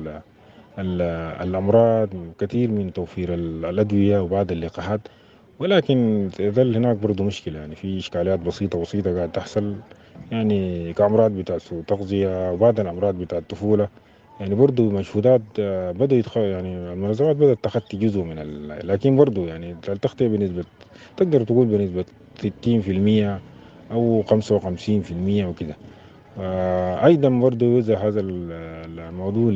الأمراض، كثير من توفير الأدوية وبعض اللقاحات. ولكن تظل هناك برضو مشكلة، يعني في إشكاليات بسيطة قاعد تحصل، يعني كأمراض بتاعت سوء تغذية وبعض الأمراض بتاعت الطفولة. يعني برضو مجهودات بدأ يعني المنظمات بدأت تخطي جزء من لكن برضو يعني التغطية بنسبة تقدر تقول بنسبة 60% أو 55% وكده. أيضا برضو يوزع هذا الموضوع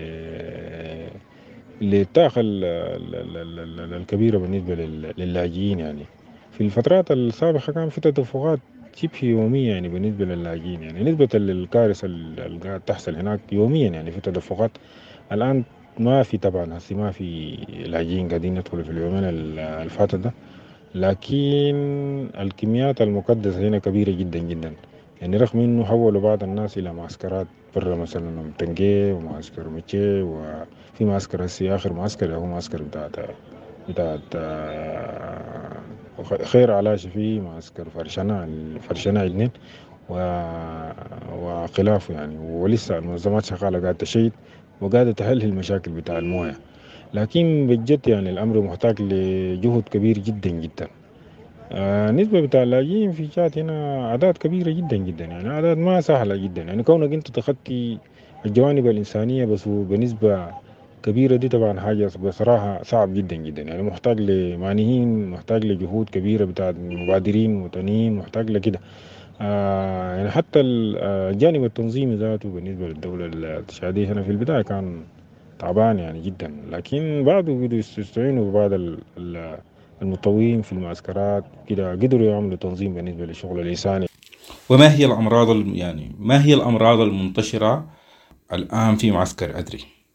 للطاقة الكبيرة بالنسبة للاجئين. يعني في الفترات السابقة كان في تدفقات شبه يومية يعني بالنسبة للاجئين، يعني نسبة الكارثة اللي قاعد تحصل هناك يوميا يعني في تدفقات. الآن ما في طبعا هسي ما في لاجئين قاعدين يدخلوا في اليومين الفاتت ده، لكن الكميات المقدسة هنا كبيرة جدا جدا. يعني رغم انه حولوا بعض الناس الى معسكرات برا مثلا تنجي ومعسكر ميتشي، وفي معسكر هسي اخر معسكر هو معسكر بتاعت خير علاش، في معسكر فرشنا اثنين وخلافه يعني. ولسه المنظمات شغالة قاعدة تشيد وقاعدة تحل المشاكل بتاع المويه. لكن بجد يعني الأمر محتاج لجهد كبير جدا جدا. نسبة بتاع اللاجئين في جات هنا أعداد كبيرة جدا جدا، يعني أعداد ما سهلة جدا. يعني كونك أنت تخطي الجوانب الإنسانية بس بنسبة كبيرة دي طبعا حاجة بصراحة صعب جدا جدا. يعني محتاج لمانحين، محتاج لجهود كبيرة بتاع مبادرين وطنيين، محتاج لكده. يعني حتى الجانب التنظيمي ذاته بالنسبة للدولة الاستشهادية هنا في البداية كان تعبان يعني جدا، لكن بعده قدروا يستعينوا ببعض المتطوعين في المعسكرات كده، قدروا يعملوا تنظيم بالنسبة للشغل الإنساني. وما هي الأمراض ما هي الأمراض المنتشرة الآن في معسكر أدري؟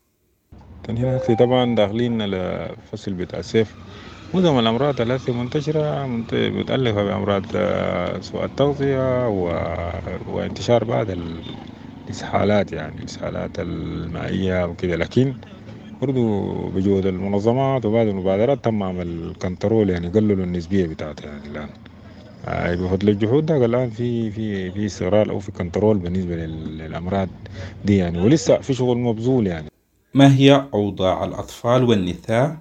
هنا طبعا داخلين على فصل بتاع الصيف، معظم الأمراض التي منتشرة متألفة بأمراض سوء التغذية وانتشار بعض الإسهالات، يعني الإسهالات المائية وكده. لكن برضو بجهود المنظمات وبعض المبادرات تم عمل كنترول، يعني قللوا النسبية بتاعتها يعني الآن. بفضل الجهود ده الآن في استغلال أو في كنترول بالنسبة للأمراض دي يعني، ولسه في شغل مبذول يعني. ما هي أوضاع الأطفال والنساء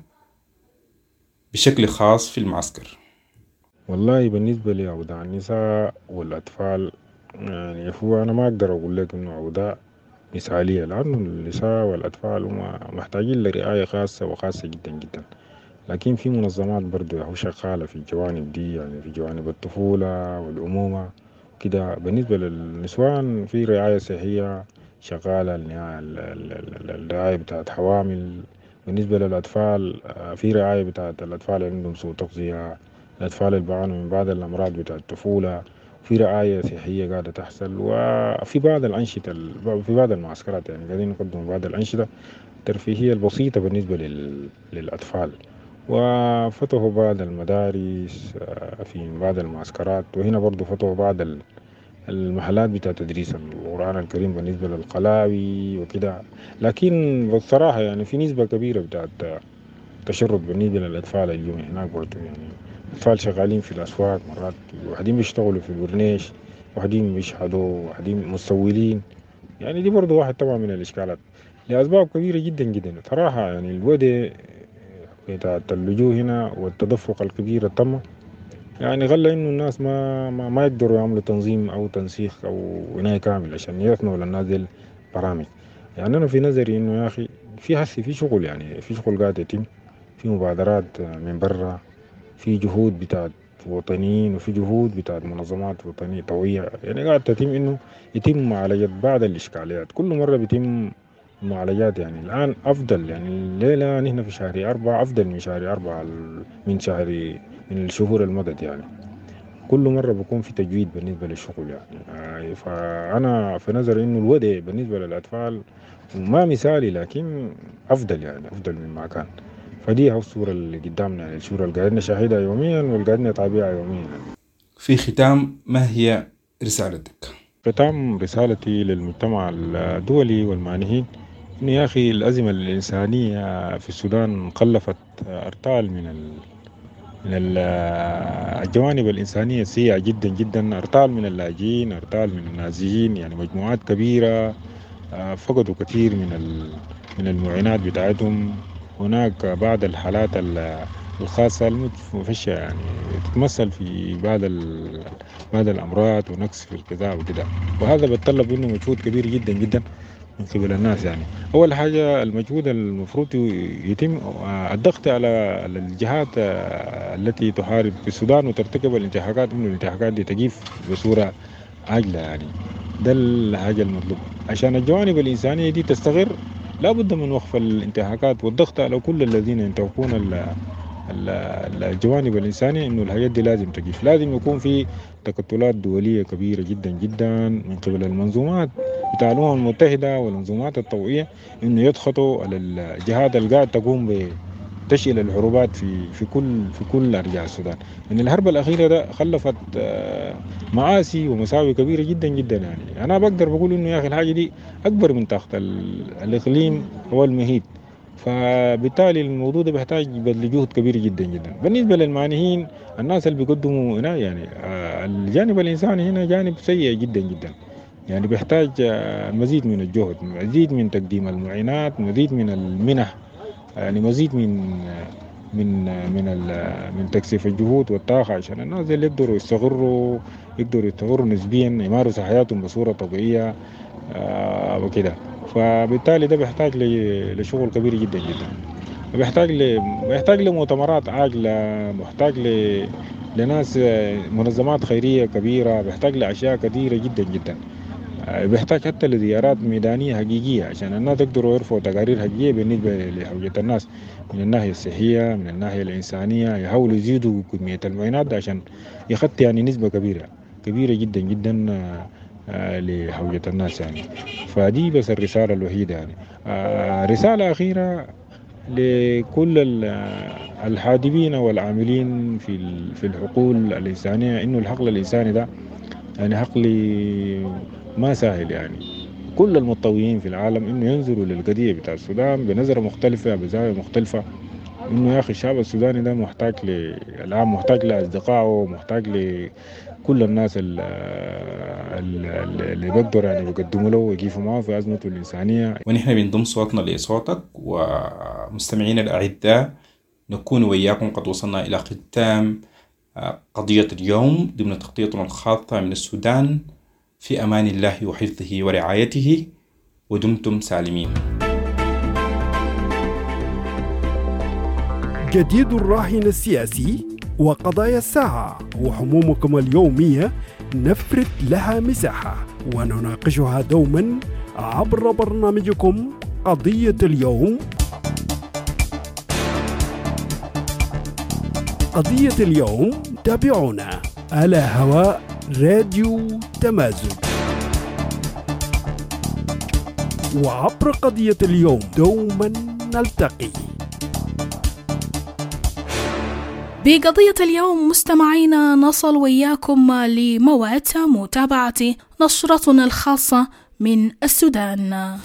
بشكل خاص في المعسكر؟ والله بالنسبة لأوضاع النساء والأطفال يعني هو أنا ما أقدر أقول لك إنه أوضاع مثالية، لأنه النساء والأطفال هم محتاجين لرعاية خاصة وخاصة جدا جدا. لكن في منظمات برضو هو شغالة في الجوانب دي، يعني في جوانب الطفولة والأمومة كده. بالنسبة للنسوان في رعاية صحية شغالة، الرعاية بتاعت حوامل. بالنسبة للأطفال في رعاية بتاعت الأطفال اللي عندهم سوء تغذية، الأطفال اللي بيعانوا من بعض الأمراض بتاعت الطفولة، في رعاية صحية قاعدة تحصل. وفي بعض الأنشطة في بعض المعسكرات يعني قاعدين يقدموا بعض الأنشطة الترفيهية البسيطة بالنسبة للأطفال. وفتحوا بعض المدارس في بعض المعسكرات، وهنا برضو فتحوا بعض المحلات بتاع تدريس القرآن الكريم بالنسبة للقلاوي وكده. لكن بصراحة يعني في نسبة كبيرة بتاعت تشرد بالنسبة للأطفال اليوم هناك برضو. يعني أطفال شغالين في الأسواق، مرات واحدين بيشتغلوا في الورنيش، واحدين بيشحدوا، واحدين مستولين. يعني دي برضو واحد طبعا من الإشكالات لأسباب كبيرة جدا جدا صراحة. يعني الوضع بتاعت اللجوء هنا والتدفق الكبير التم يعني خلى إنه الناس ما يقدروا يعملوا تنظيم أو تنسيق أو عناية كامل عشان يثنوا للناس دي البرامج. يعني أنا في نظري إنه يا أخي في شغل، يعني في شغل قاعد يتم، في مبادرات من برا، في جهود بتاعت وطنيين، وفي جهود بتاعت منظمات وطنية طوية يعني قاعد تتم إنه يتم معالجة بعض الإشكاليات. كل مرة بيتم المعالجات يعني الآن أفضل، يعني الليلة نحن في شهر 4 أفضل من شهر 4 من الشهور المضت يعني. كل مرة بكون في تجويد بالنسبة للشغل يعني. فأنا في نظري إنه الوضع بالنسبة للأطفال ما مثالي، لكن أفضل يعني أفضل مما كان. فدي هو الصورة اللي قدامنا يعني، الصورة اللي قاعدين نشاهدها يوميا واللي قاعدين نتابعها يوميا يعني. في ختام، ما هي رسالتك؟ ختام رسالتي للمجتمع الدولي والمعنيين إنه يا أخي الأزمة الإنسانية في السودان خلفت أرطال من الجوانب الإنسانية السيئة جدا جدا، أرطال من اللاجئين، أرطال من النازحين، يعني مجموعات كبيرة فقدوا كثير من المعينات بتاعتهم. هناك بعض الحالات الخاصة المفشة يعني تتمثل في بعض الأمراض ونقص في الغذاء وكده، وهذا بيتطلب منه مجهود كبير جدا جدا من قبل الناس يعني. أول حاجة المجهود المفروض يتم الضغط على الجهات التي تحارب في السودان وترتكب الانتهاكات، إنه الانتهاكات دي تجيف بصورة عاجلة يعني. ده الحاجة المطلوب عشان الجوانب الإنسانية دي تستغر. لا بد من وقف الانتهاكات والضغط على كل الذين ينتهكون الجوانب الإنسانية، إنه الحاجات دي لازم تجيف. لازم يكون في تكتلات دولية كبيرة جدا جدا من قبل المنظومات بتاع الأمم المتحدة والمنظومات الطوعية، إنه يضغطوا على الجهات اللي قاعد تقوم بتشغيل الحروبات في كل أرجاء السودان. إن الحرب الأخيرة ده خلفت معاصي ومساوئ كبيرة جدا جدا يعني. أنا بقدر بقول إنه يا أخي الحاجة دي أكبر من طاقة الإقليم هو المهيد، فبالتالي الموضوع ده بيحتاج بذل جهد كبير جدا جدا. بالنسبة للمعنيين الناس اللي بيقدموا هنا يعني الجانب الإنساني هنا جانب سيء جدا جدا يعني، بيحتاج مزيد من الجهد، مزيد من تقديم المعينات، مزيد من المنح يعني، مزيد من تكثيف الجهود والطاقة عشان الناس اللي يقدروا يستغروا نسبيا، يمارسوا حياتهم بصورة طبيعية وكده. فبالتالي ده بيحتاج لشغل كبير جدا جدا، بيحتاج لمؤتمرات عاجلة، بيحتاج لناس منظمات خيرية كبيرة، بيحتاج لأشياء كثيرة جدا جدا، بيحتاج حتى لزيارات ميدانية حقيقية عشان الناس يقدروا يرفعوا تقارير حقيقية بالنسبة لحوجة الناس من الناحية الصحية، من الناحية الإنسانية، يحاولوا يزيدوا كمية المعينات عشان يخطي يعني نسبة كبيرة جدا جدا لحوجة الناس يعني. فدي بس الرسالة الوحيدة يعني. رسالة أخيرة لكل الحادبين والعاملين في الحقول الإنسانية، إنه الحقل الإنساني ده يعني حقل ما سهل يعني. كل المتطوعين في العالم إنه ينظروا للقضية بتاع السودان بنظرة مختلفة، بزاوية مختلفة، إنه يا أخي الشعب السوداني ده محتاج العام، محتاج لأصدقائه، محتاج لكل الناس اللي بيقدروا يعني يقدموا له ويقفوا معه في أزمته الإنسانية. ونحن بنضم صوتنا لصوتك. ومستمعين الأعزاء، نكون وياكم قد وصلنا إلى ختام قضية اليوم ضمن تغطيتنا الخاصة من السودان. في أمان الله وحفظه ورعايته، ودمتم سالمين. جديد الراهن السياسي وقضايا الساعة وهمومكم اليومية نفرد لها مساحة ونناقشها دوما عبر برنامجكم قضية اليوم. قضية اليوم تابعونا على هواء راديو تمازج، وعبر قضية اليوم دوما نلتقي. بقضية اليوم مستمعينا نصل وياكم لموعد متابعة نشرتنا الخاصة من السودان.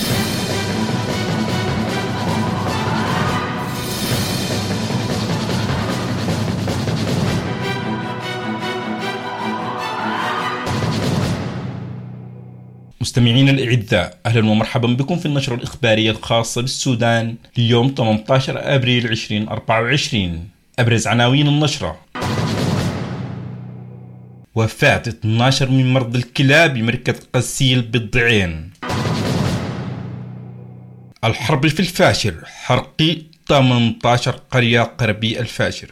مستمعين الأعزاء، أهلا ومرحبا بكم في النشرة الإخبارية الخاصة بالسودان لليوم 18 أبريل 2024. أبرز عناوين النشرة: وفاة 12 من مرضى الكلاب بمركز قسيل بالضعين. الحرب في الفاشر، حرق 18 قرية قربي الفاشر.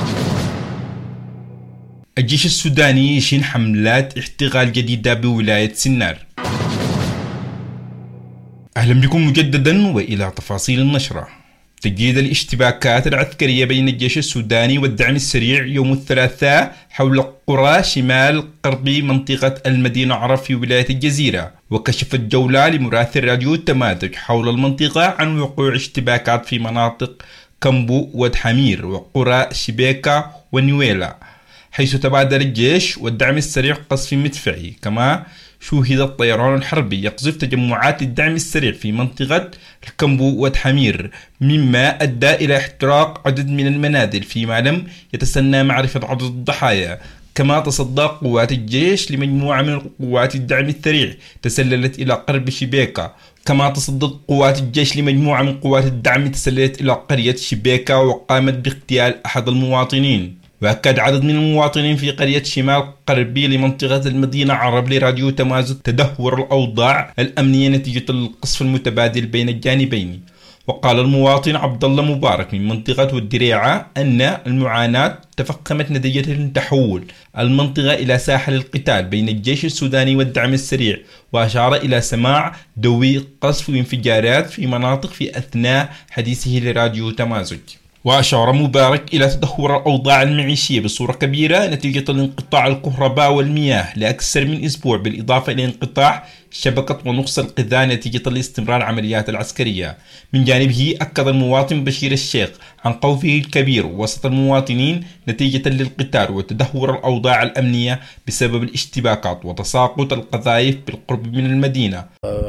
الجيش السوداني يشن حملات احتغال جديدة بولاية سنار. أهلا بكم مجددا وإلى تفاصيل النشرة. تجديد الاشتباكات العسكرية بين الجيش السوداني والدعم السريع يوم الثلاثاء حول قرى شمال غربي منطقة المدينة عرب في ولاية الجزيرة. وكشفت جولة لمراسل راديو التمازج حول المنطقة عن وقوع اشتباكات في مناطق كمبو ودحمير وقرى شبيكة ونويلا، حيث تبادل الجيش والدعم السريع قصف مدفعي. كما شوهد الطيران الحربي يقذف تجمعات الدعم السريع في منطقة الكمبو ودحمير، مما أدى إلى احتراق عدد من المنازل، فيما لم يتسنى معرفة عدد الضحايا. كما تصدى قوات الجيش لمجموعة من قوات الدعم السريع تسللت إلى قرب شبيكة. كما تصدت قوات الجيش لمجموعة من قوات الدعم تسللت إلى قرية شبيكة وقامت باغتيال أحد المواطنين. وأكد عدد من المواطنين في قرية شمال غربي لمنطقة المدينة عرب لراديو تمازج تدهور الأوضاع الأمنية نتيجة القصف المتبادل بين الجانبين. وقال المواطن عبد الله مبارك من منطقة الدريعة أن المعاناة تفاقمت نتيجة تحول المنطقة إلى ساحل القتال بين الجيش السوداني والدعم السريع، وأشار إلى سماع دوي قصف وانفجارات في مناطق في أثناء حديثه لراديو تمازج. وأشار مبارك إلى تدهور الأوضاع المعيشية بصورة كبيرة نتيجة انقطاع الكهرباء والمياه لأكثر من أسبوع، بالإضافة إلى انقطاع شبكة ونقص الغذاء نتيجة لاستمرار العمليات العسكرية. من جانبه أكد المواطن بشير الشيخ عن خوفه الكبير وسط المواطنين نتيجة للقتال وتدهور الأوضاع الأمنية بسبب الاشتباكات وتساقط القذائف بالقرب من المدينة.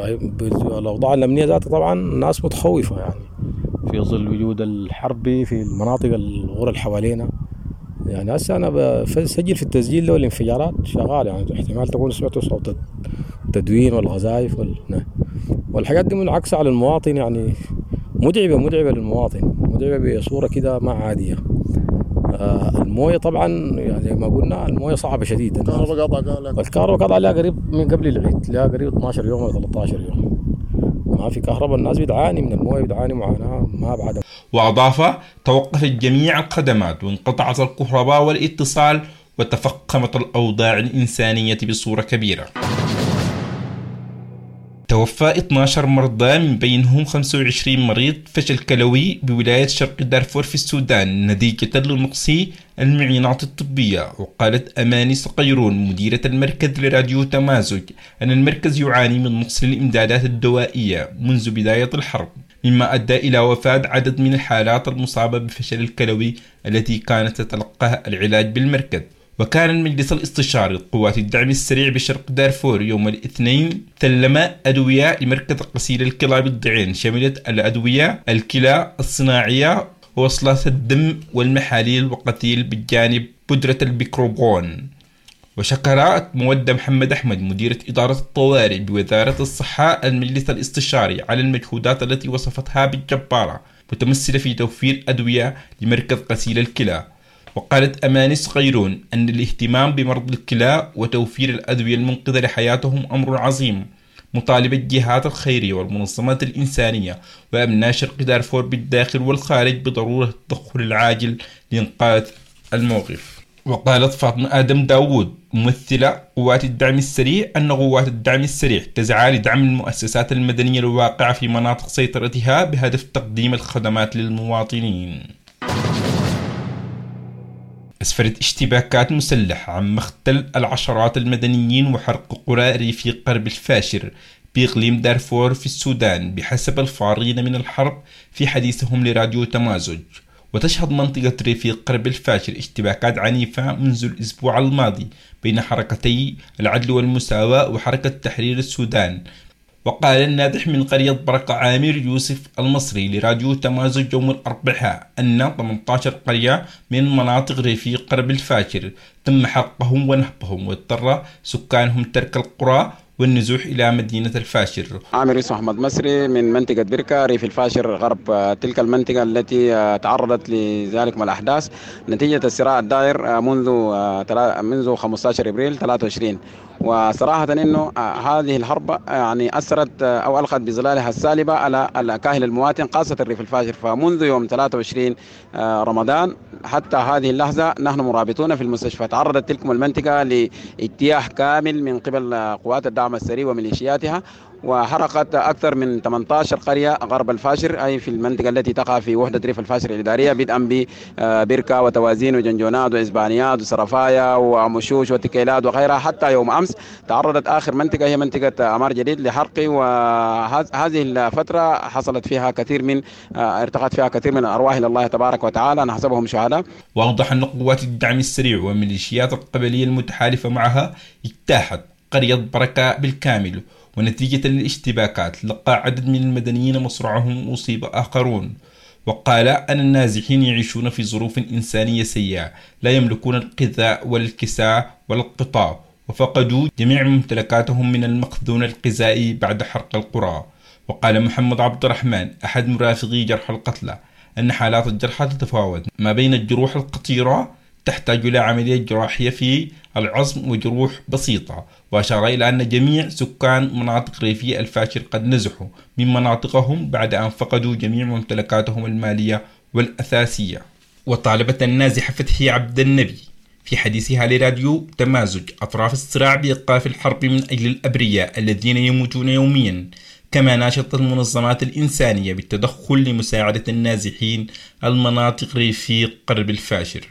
الأوضاع الأمنية ذاتها طبعا الناس متخوفة يعني في ظل وجود الحرب في المناطق الغرة اللي حوالينا. يعني هسه أنا بسجل في التسجيل ده والانفجارات شغال، يعني احتمال تكون سمعتوا صوت التدوين والغزايف والحاجات دي منعكسة على المواطن، يعني متعبة للمواطن، متعبة بصورة كده ما عادية. الموية طبعا يعني زي ما قلنا الموية صعبة شديدة. الكهرباء قطع لها قريب من قبل العيد، لها قريب 12 يوم ولا 13 يوم ما في كهرباء. الناس بتعاني من المويه، بتعاني معاناه ما بعدها. وأضاف توقفت جميع الخدمات وانقطعت الكهرباء والاتصال وتفاقمت الأوضاع الإنسانية بصورة كبيرة. توفى 12 مرضى من بينهم 25 مريض فشل كلوي بولاية شرق دارفور في السودان نتيجة لنقص المعينات الطبية. وقالت أماني صقيرون مديرة المركز لراديو تمازج أن المركز يعاني من نقص الإمدادات الدوائية منذ بداية الحرب، مما أدى إلى وفاة عدد من الحالات المصابة بفشل الكلوي التي كانت تتلقى العلاج بالمركز. وكان المجلس الاستشاري لقوات الدعم السريع بشرق دارفور يوم الاثنين سلم أدوية لمركز غسيل الكلى بالضعين، شملت الأدوية الكلى الصناعية ووصلات الدم والمحاليل وقتيل بجانب بودرة البيكروبون. وشكرت مودة محمد أحمد مديرة إدارة الطوارئ بوزارة الصحة المجلس الاستشاري على المجهودات التي وصفتها بالجبارة متمثلة في توفير أدوية لمركز غسيل الكلى. وقالت أماني صغيرون أن الاهتمام بمرضى الكلى وتوفير الأدوية المنقذة لحياتهم أمر عظيم، مطالبة الجهات الخيرية والمنظمات الإنسانية وأبناء شرق دارفور بالداخل والخارج بضرورة التدخل العاجل لإنقاذ الموقف. وقالت فاطمة آدم داوود ممثلة قوات الدعم السريع أن قوات الدعم السريع تسعى لدعم المؤسسات المدنية الواقعة في مناطق سيطرتها بهدف تقديم الخدمات للمواطنين. أسفرت اشتباكات مسلحة عن مقتل العشرات المدنيين وحرق قرى ريف قرب الفاشر بإقليم دارفور في السودان بحسب الفارين من الحرب في حديثهم لراديو تمازج. وتشهد منطقة ريف قرب الفاشر اشتباكات عنيفة منذ الأسبوع الماضي بين حركتي العدل والمساواة وحركة تحرير السودان. وقال النادح من قرية بركة عامر يوسف المصري لراديو تمازج يوم الأربعاء أن 18 قرية من مناطق ريف قرب الفاشر تم حرقهم ونهبهم، واضطر سكانهم ترك القرى والنزوح إلى مدينة الفاشر. عامر يوسف محمد مصري من منطقة بركة ريف الفاشر غرب تلك المنطقة التي تعرضت لذلك من الأحداث نتيجة الصراع الدائر منذ 15 أبريل 23. وصراحة إنه هذه الحرب يعني أثرت أو ألقت بظلالها السالبة على كاهل المواطن خاصة الريف الفاشر. فمنذ يوم 23 رمضان حتى هذه اللحظة نحن مرابطون في المستشفى. تعرضت تلك المنطقة لاجتياح كامل من قبل قوات الدعم السريع وميليشياتها، وحرقت أكثر من 18 قرية غرب الفاشر، أي في المنطقة التي تقع في وحدة ريف الفاشر الإدارية، بدءا ببركة وتوازين وجنجونات وإسبانيات وسرفايا ومشوش وتكيلات وغيرها. حتى يوم أمس تعرضت آخر منطقة هي منطقة أمار جديد لحرق، وهذه الفترة حصلت فيها كثير من ارتقت فيها كثير من الأرواح إلى الله تبارك وتعالى، نحسبهم شهداء. وأوضح أن قوات الدعم السريع والميليشيات القبلية المتحالفة معها اجتاحت قرية بركة بالكامل، ونتيجة للاشتباكات لقى عدد من المدنيين مصرعهم وأصيب آخرون. وقال أن النازحين يعيشون في ظروف إنسانية سيئة، لا يملكون الغذاء ولا الكساء ولا القطاع، وفقدوا جميع ممتلكاتهم من المخزون الغذائي بعد حرق القرى. وقال محمد عبد الرحمن أحد مرافقي جرحى القتلى أن حالات الجرحى تتفاوت ما بين الجروح الخطيرة تحتاج إلى عملية جراحية في العظم وجروح بسيطة، وأشار إلى أن جميع سكان مناطق ريفية الفاشر قد نزحوا من مناطقهم بعد أن فقدوا جميع ممتلكاتهم المالية والأساسية. وطالبت النازحة فتحي عبد النبي في حديثها لراديو تمازج أطراف الصراع بإيقاف الحرب من أجل الأبرياء الذين يموتون يوميا، كما ناشطت المنظمات الإنسانية بالتدخل لمساعدة النازحين المناطق ريفي قرب الفاشر.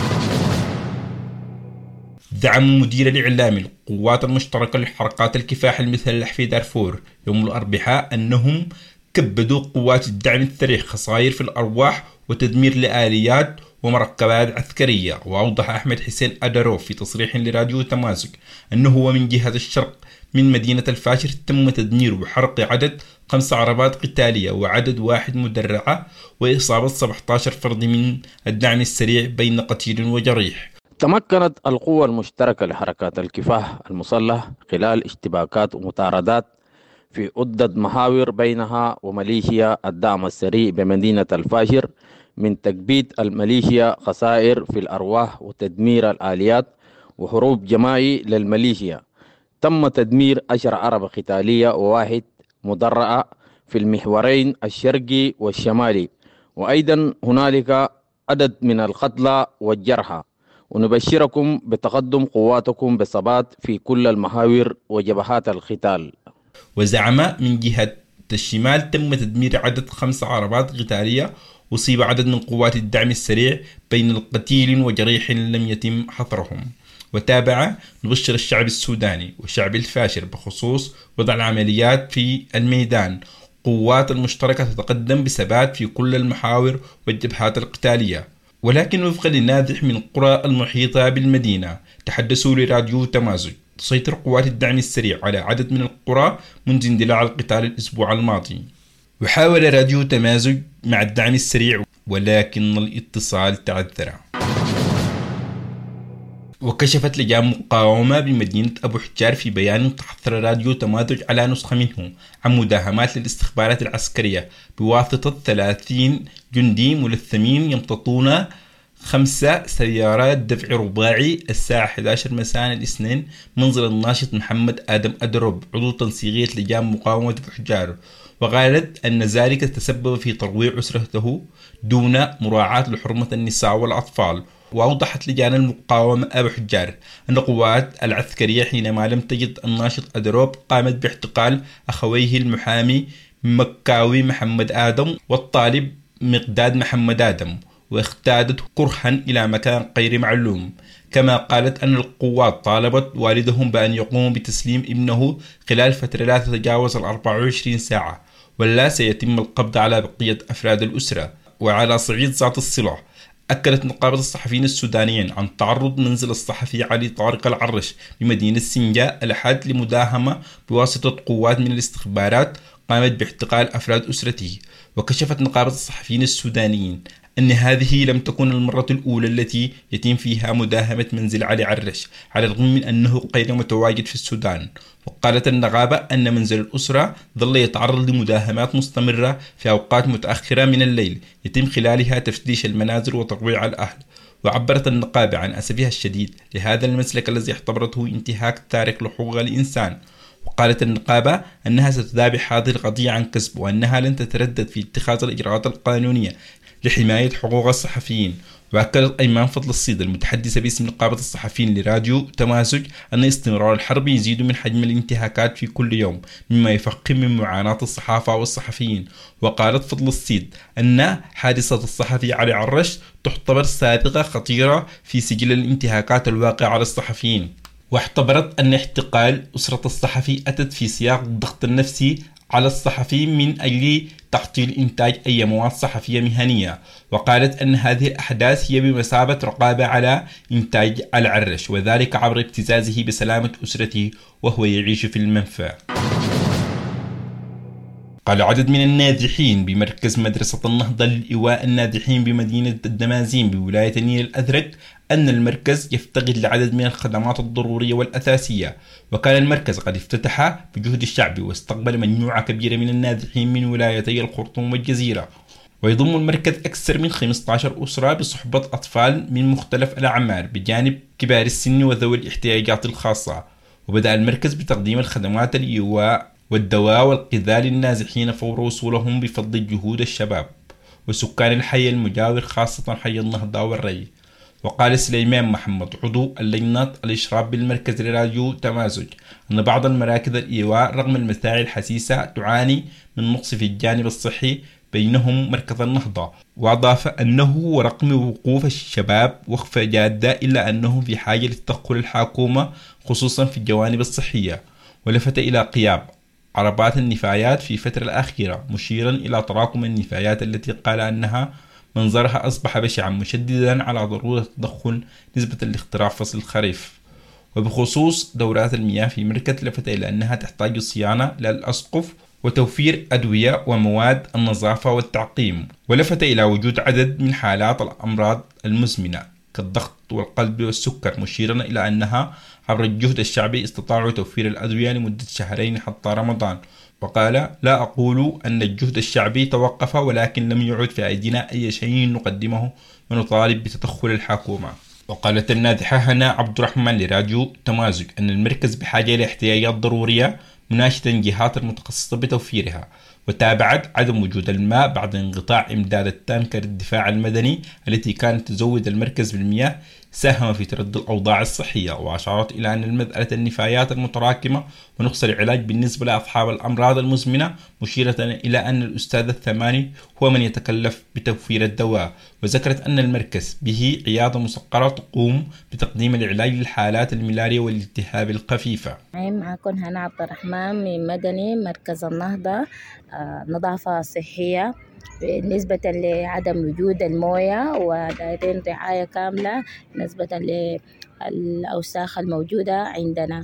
دعم مدير الإعلام القوات المشتركة لحركات الكفاح المسلح في دارفور يوم الأربعاء أنهم كبدوا قوات الدعم السريع خسائر في الأرواح وتدمير لآليات ومركبات عسكرية. وأوضح أحمد حسين أدروف في تصريح لراديو تمازج أنه هو من جهة الشرق من مدينة الفاشر تم تدمير وحرق عدد 5 عربات قتالية وعدد 1 مدرعة وإصابة 17 فرد من الدعم السريع بين قتيل وجريح. تمكنت القوى المشتركة لحركات الكفاح المسلح خلال اشتباكات ومطاردات في عدة محاور بينها وميليشيا الدعم السريع بمدينة الفاشر من تكبيد الميليشيا خسائر في الأرواح وتدمير الآليات وهروب جماعي للميليشيا. تم تدمير 10 عربة قتالية و1 مدرعة في المحورين الشرقي والشمالي، وأيضا هنالك عدد من القتلى والجرحى. ونبشركم بتقدم قواتكم بثبات في كل المحاور وجبهات القتال. وزعم من جهة الشمال تم تدمير عدد 5 عربات قتالية، أصيب عدد من قوات الدعم السريع بين القتيل وجريح لم يتم حصرهم. وتابع نبشر الشعب السوداني والشعب الفاشر بخصوص وضع العمليات في الميدان. قوات المشتركة تتقدم بثبات في كل المحاور والجبهات القتالية. ولكن وفقا للنازح من القرى المحيطة بالمدينة تحدثوا لراديو تمازج، تسيطر قوات الدعم السريع على عدد من القرى منذ اندلاع القتال الأسبوع الماضي. وحاول راديو تمازج مع الدعم السريع ولكن الاتصال تعذر. وكشفت لجان مقاومة بمدينة أبو حجار في بيان تحثر راديو تمازج على نسخة منه عن مداهمات للاستخبارات العسكرية بواسطة 30 جندي ملثمين يمتطون 5 سيارات دفع رباعي الساعة 11 مساء الاثنين منزل الناشط محمد آدم أدروب عضو تنسيقية لجان مقاومة أبو حجار. وقالت أن ذلك تسبب في ترويع أسرته دون مراعاة لحرمة النساء والأطفال. وأوضحت لجان المقاومة أبو حجار أن قوات العسكرية حينما لم تجد الناشط أدروب قامت باعتقال أخويه المحامي مكاوي محمد آدم والطالب مقداد محمد آدم، واختادته كرها إلى مكان غير معلوم. كما قالت أن القوات طالبت والدهم بأن يقوم بتسليم ابنه خلال فترة لا تتجاوز 24 ساعة، ولا سيتم القبض على بقية أفراد الأسرة. وعلى صعيد ذات الصلة، أكدت نقابة الصحفيين السودانيين عن تعرض منزل الصحفي علي طارق العرش بمدينة سنجا الأحد لمداهمة بواسطة قوات من الاستخبارات قامت باعتقال أفراد أسرته. وكشفت نقابة الصحفيين السودانيين أن هذه لم تكن المرة الأولى التي يتم فيها مداهمة منزل علي عرش، على الرغم من أنه غير متواجد في السودان. وقالت النقابة أن منزل الأسرة ظل يتعرض لمداهمات مستمرة في أوقات متأخرة من الليل يتم خلالها تفتيش المنازل وترويع الأهل. وعبرت النقابة عن أسفها الشديد لهذا المسلك الذي اعتبرته انتهاك تارك لحقوق الإنسان. وقالت النقابة أنها ستتابع هذه القضية عن كسب، وأنها لن تتردد في اتخاذ الإجراءات القانونية لحماية حقوق الصحفيين. وأكدت أيمان فضل الصيد المتحدثة باسم نقابة الصحفيين لراديو تمازج أن استمرار الحرب يزيد من حجم الانتهاكات في كل يوم، مما يفقم من معاناة الصحافة والصحفيين. وقالت فضل الصيد أن حادثة الصحفي علي عرش تعتبر سابقة خطيرة في سجل الانتهاكات الواقعة على الصحفيين، واعتبرت أن احتقال أسرة الصحفي أتت في سياق الضغط النفسي على الصحفي من أجل تعطيل إنتاج أي مواد صحفية مهنية. وقالت أن هذه الأحداث هي بمثابة رقابة على إنتاج العرش، وذلك عبر ابتزازه بسلامة أسرته وهو يعيش في المنفى. قال عدد من النازحين بمركز مدرسة النهضة لإيواء النازحين بمدينة الدمازين بولاية النيل الأزرق أن المركز يفتقد لعدد من الخدمات الضرورية والأساسية. وكان المركز قد افتتح بجهد الشعب واستقبل مجموعة كبيرة من النازحين من ولايتي الخرطوم والجزيرة. ويضم المركز أكثر من 15 أسرة بصحبة أطفال من مختلف الأعمار بجانب كبار السن وذوي الاحتياجات الخاصة. وبدأ المركز بتقديم الخدمات الإيواء والدواء والغذاء للنازحين فور وصولهم بفضل جهود الشباب وسكان الحي المجاور خاصة حي النهضة والري. وقال سليمان محمد عضو اللجنة الإشراف بالمركز لراديو تمازج أن بعض المراكز الإيواء رغم المساعي الحسيسة تعاني من نقص في الجانب الصحي بينهم مركز النهضة. وأضاف أنه ورغم وقوف الشباب وقفة جادة إلا أنهم في حاجة لتدخل الحكومة خصوصا في الجوانب الصحية. ولفت إلى قيام عربات النفايات في الفترة الأخيرة مشيرا إلى تراكم النفايات التي قال أنها منظرها أصبح بشعا، مشددا على ضرورة تدخل نسبة الاختراق فصل الخريف. وبخصوص دورات المياه في مركز لفت إلى أنها تحتاج صيانة للأسقف وتوفير أدوية ومواد النظافة والتعقيم. ولفت إلى وجود عدد من حالات الأمراض المزمنة كالضغط والقلب والسكر، مشيرا إلى أنها عبر الجهد الشعبي استطاعوا توفير الأدوية لمدة شهرين حتى رمضان. وقال لا أقول أن الجهد الشعبي توقف، ولكن لم يعد في أيدينا أي شيء نقدمه ونطالب بتدخل الحكومة. وقالت النازحة هنا عبد الرحمن لراديو تمازج أن المركز بحاجة إلى احتياجات ضرورية، مناشدا الجهات المتخصصة بتوفيرها. وتابعت عدم وجود الماء بعد انقطاع إمداد التانكر الدفاع المدني التي كانت تزود المركز بالمياه ساهم في تردي الأوضاع الصحية. وأشارت إلى أن مسألة النفايات المتراكمة ونقص العلاج بالنسبة لأصحاب الأمراض المزمنة، مشيرة إلى أن الأستاذ الثماني هو من يتكلف بتوفير الدواء. وذكرت أن المركز به عيادة مسقرة تقوم بتقديم العلاج للحالات الملاريا والالتهاب الخفيفة. معكم هنا عبد الرحمن من مدني مركز النهضة نظافة صحية بالنسبة لعدم وجود الموية، ودايرين رعاية كاملة نسبة للأوساخ الموجودة عندنا.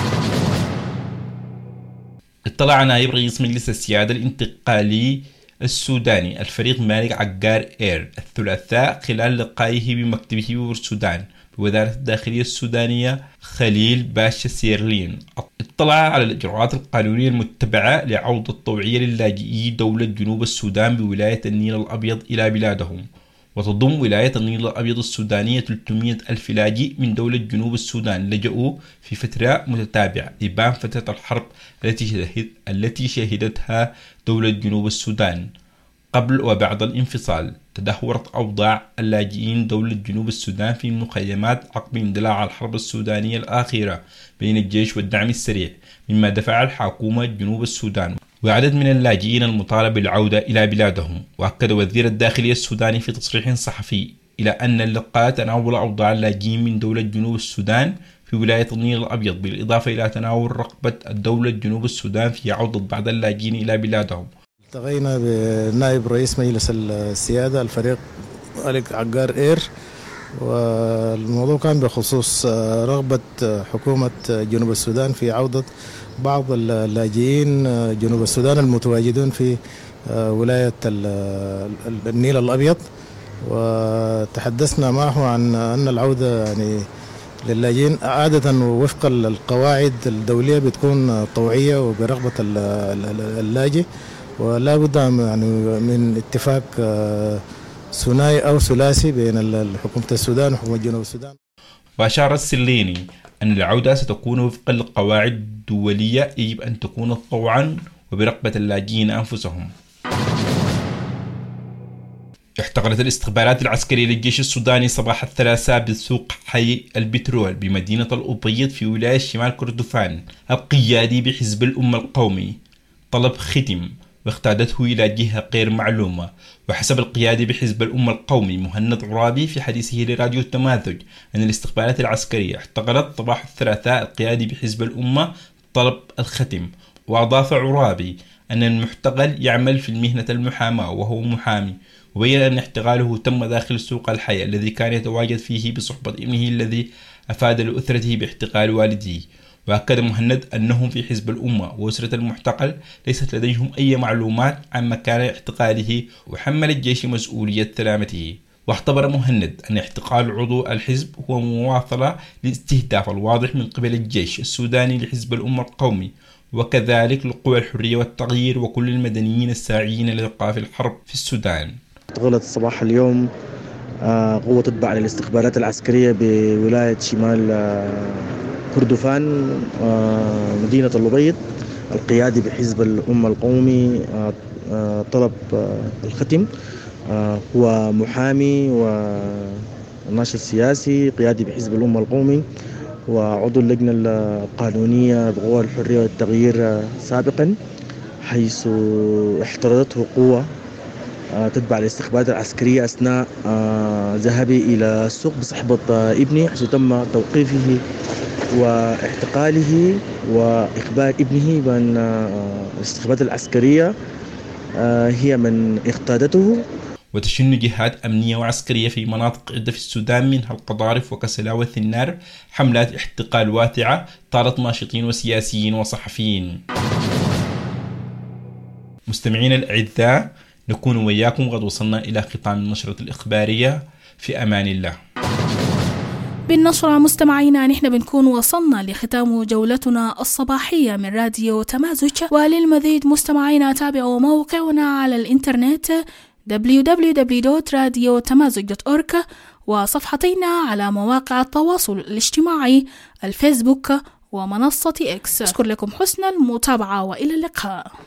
اطلع نائب رئيس مجلس السيادة الانتقالي السوداني الفريق مالك عقار إير الثلاثاء خلال لقائه بمكتبه بالسودان بوزارة الداخلية السودانية خليل باشا سيرلين. اطلع على الإجراءات القانونية المتبعة لعودة الطوعية للاجئي دولة جنوب السودان بولاية النيل الأبيض إلى بلادهم. وتضم ولاية النيل الأبيض السودانية 300 ألف لاجئ من دولة جنوب السودان لجأوا في فترة متتابعة إبان فترة الحرب التي شهدتها دولة جنوب السودان. قبل وبعد الانفصال تدهورت أوضاع اللاجئين دولة جنوب السودان في المخيمات عقب اندلاع الحرب السودانية الأخيرة بين الجيش والدعم السريع، مما دفع الحكومة جنوب السودان وعدد من اللاجئين المطالبة بالعودة إلى بلادهم. وأكد وزير الداخلية السوداني في تصريح صحفي إلى أن اللقاء تناول أوضاع اللاجئين من دولة جنوب السودان في ولاية النيل الأبيض، بالإضافة إلى تناول رغبة الدولة جنوب السودان في عودة بعض اللاجئين إلى بلادهم. التقينا بنائب رئيس مجلس السيادة الفريق مالك عقار إير، والموضوع كان بخصوص رغبة حكومة جنوب السودان في عودة بعض اللاجئين جنوب السودان المتواجدون في ولاية النيل الأبيض. وتحدثنا معه عن أن العودة يعني للاجئين عادة وفق القواعد الدولية بتكون طوعية وبرغبة اللاجئ، ولا بد يعني من اتفاق ثنائي أو ثلاثي بين حكومة السودان وحكومة جنوب السودان. وأشار السليني أن العودة ستكون وفقا للقواعد الدولية، يجب أن تكون طوعا وبرغبة اللاجئين أنفسهم. احتقنت الاستخبارات العسكرية للجيش السوداني صباح الثلاثاء بسوق حي البترول بمدينة الأبيض في ولاية شمال كردفان القيادي بحزب الأمة القومي طلب ختم، واختادته إلى جهة غير معلومة. وحسب القيادي بحزب الأمة القومي مهند عرابي في حديثه لراديو التماثج أن الاستخبارات العسكرية احتقنت صباح الثلاثاء القيادي بحزب الأمة طلب الختم. وأضاف عرابي أن المحتقل يعمل في المهنة المحاماة وهو محامي، وبين أن احتقاله تم داخل سوق الحي الذي كان يتواجد فيه بصحبة ابنه الذي أفاد لأسرته باحتقال والديه. وأكد مهند أنهم في حزب الأمة وأسرة المحتقل ليست لديهم أي معلومات عن مكان احتقاله، وحمل الجيش مسؤولية سلامته. واعتبر مهند أن احتقال عضو الحزب هو مواصلة للاستهداف الواضح من قبل الجيش السوداني لحزب الأمة القومي، وكذلك لقوى الحرية والتغيير وكل المدنيين الساعيين لإيقاف الحرب في السودان. اعتقلت صباح اليوم قوة تتبع للاستخبارات العسكرية بولاية شمال كردفان مدينة الأبيض القيادي بحزب الأمة القومي طلب الختم. هو محامي وناشط سياسي قيادي بحزب الأمة القومي وعضو اللجنة القانونية بقوى الحرية والتغيير سابقا، حيث احترضته قوة تتبع الاستخبارات العسكرية أثناء ذهابي إلى السوق بصحبة ابني، حيث تم توقيفه واحتقاله وإخبار ابنه بأن الاستخبارات العسكرية هي من اقتادته. وتشن جهات أمنية وعسكرية في مناطق عدة في السودان منها القضارف وكسلا وثنار حملات احتقال واسعة طالت ناشطين وسياسيين وصحفيين. مستمعين الأعزاء، نكون وياكم قد وصلنا إلى ختام النشرة الإخبارية. في أمان الله. بالنشرة مستمعينا نحن بنكون وصلنا لختام جولتنا الصباحية من راديو تمازج، وللمزيد مستمعينا تابعوا موقعنا على الإنترنت www.radiotamazig.org وصفحتنا على مواقع التواصل الاجتماعي الفيسبوك ومنصة إكس. أشكر لكم حسن المتابعة وإلى اللقاء.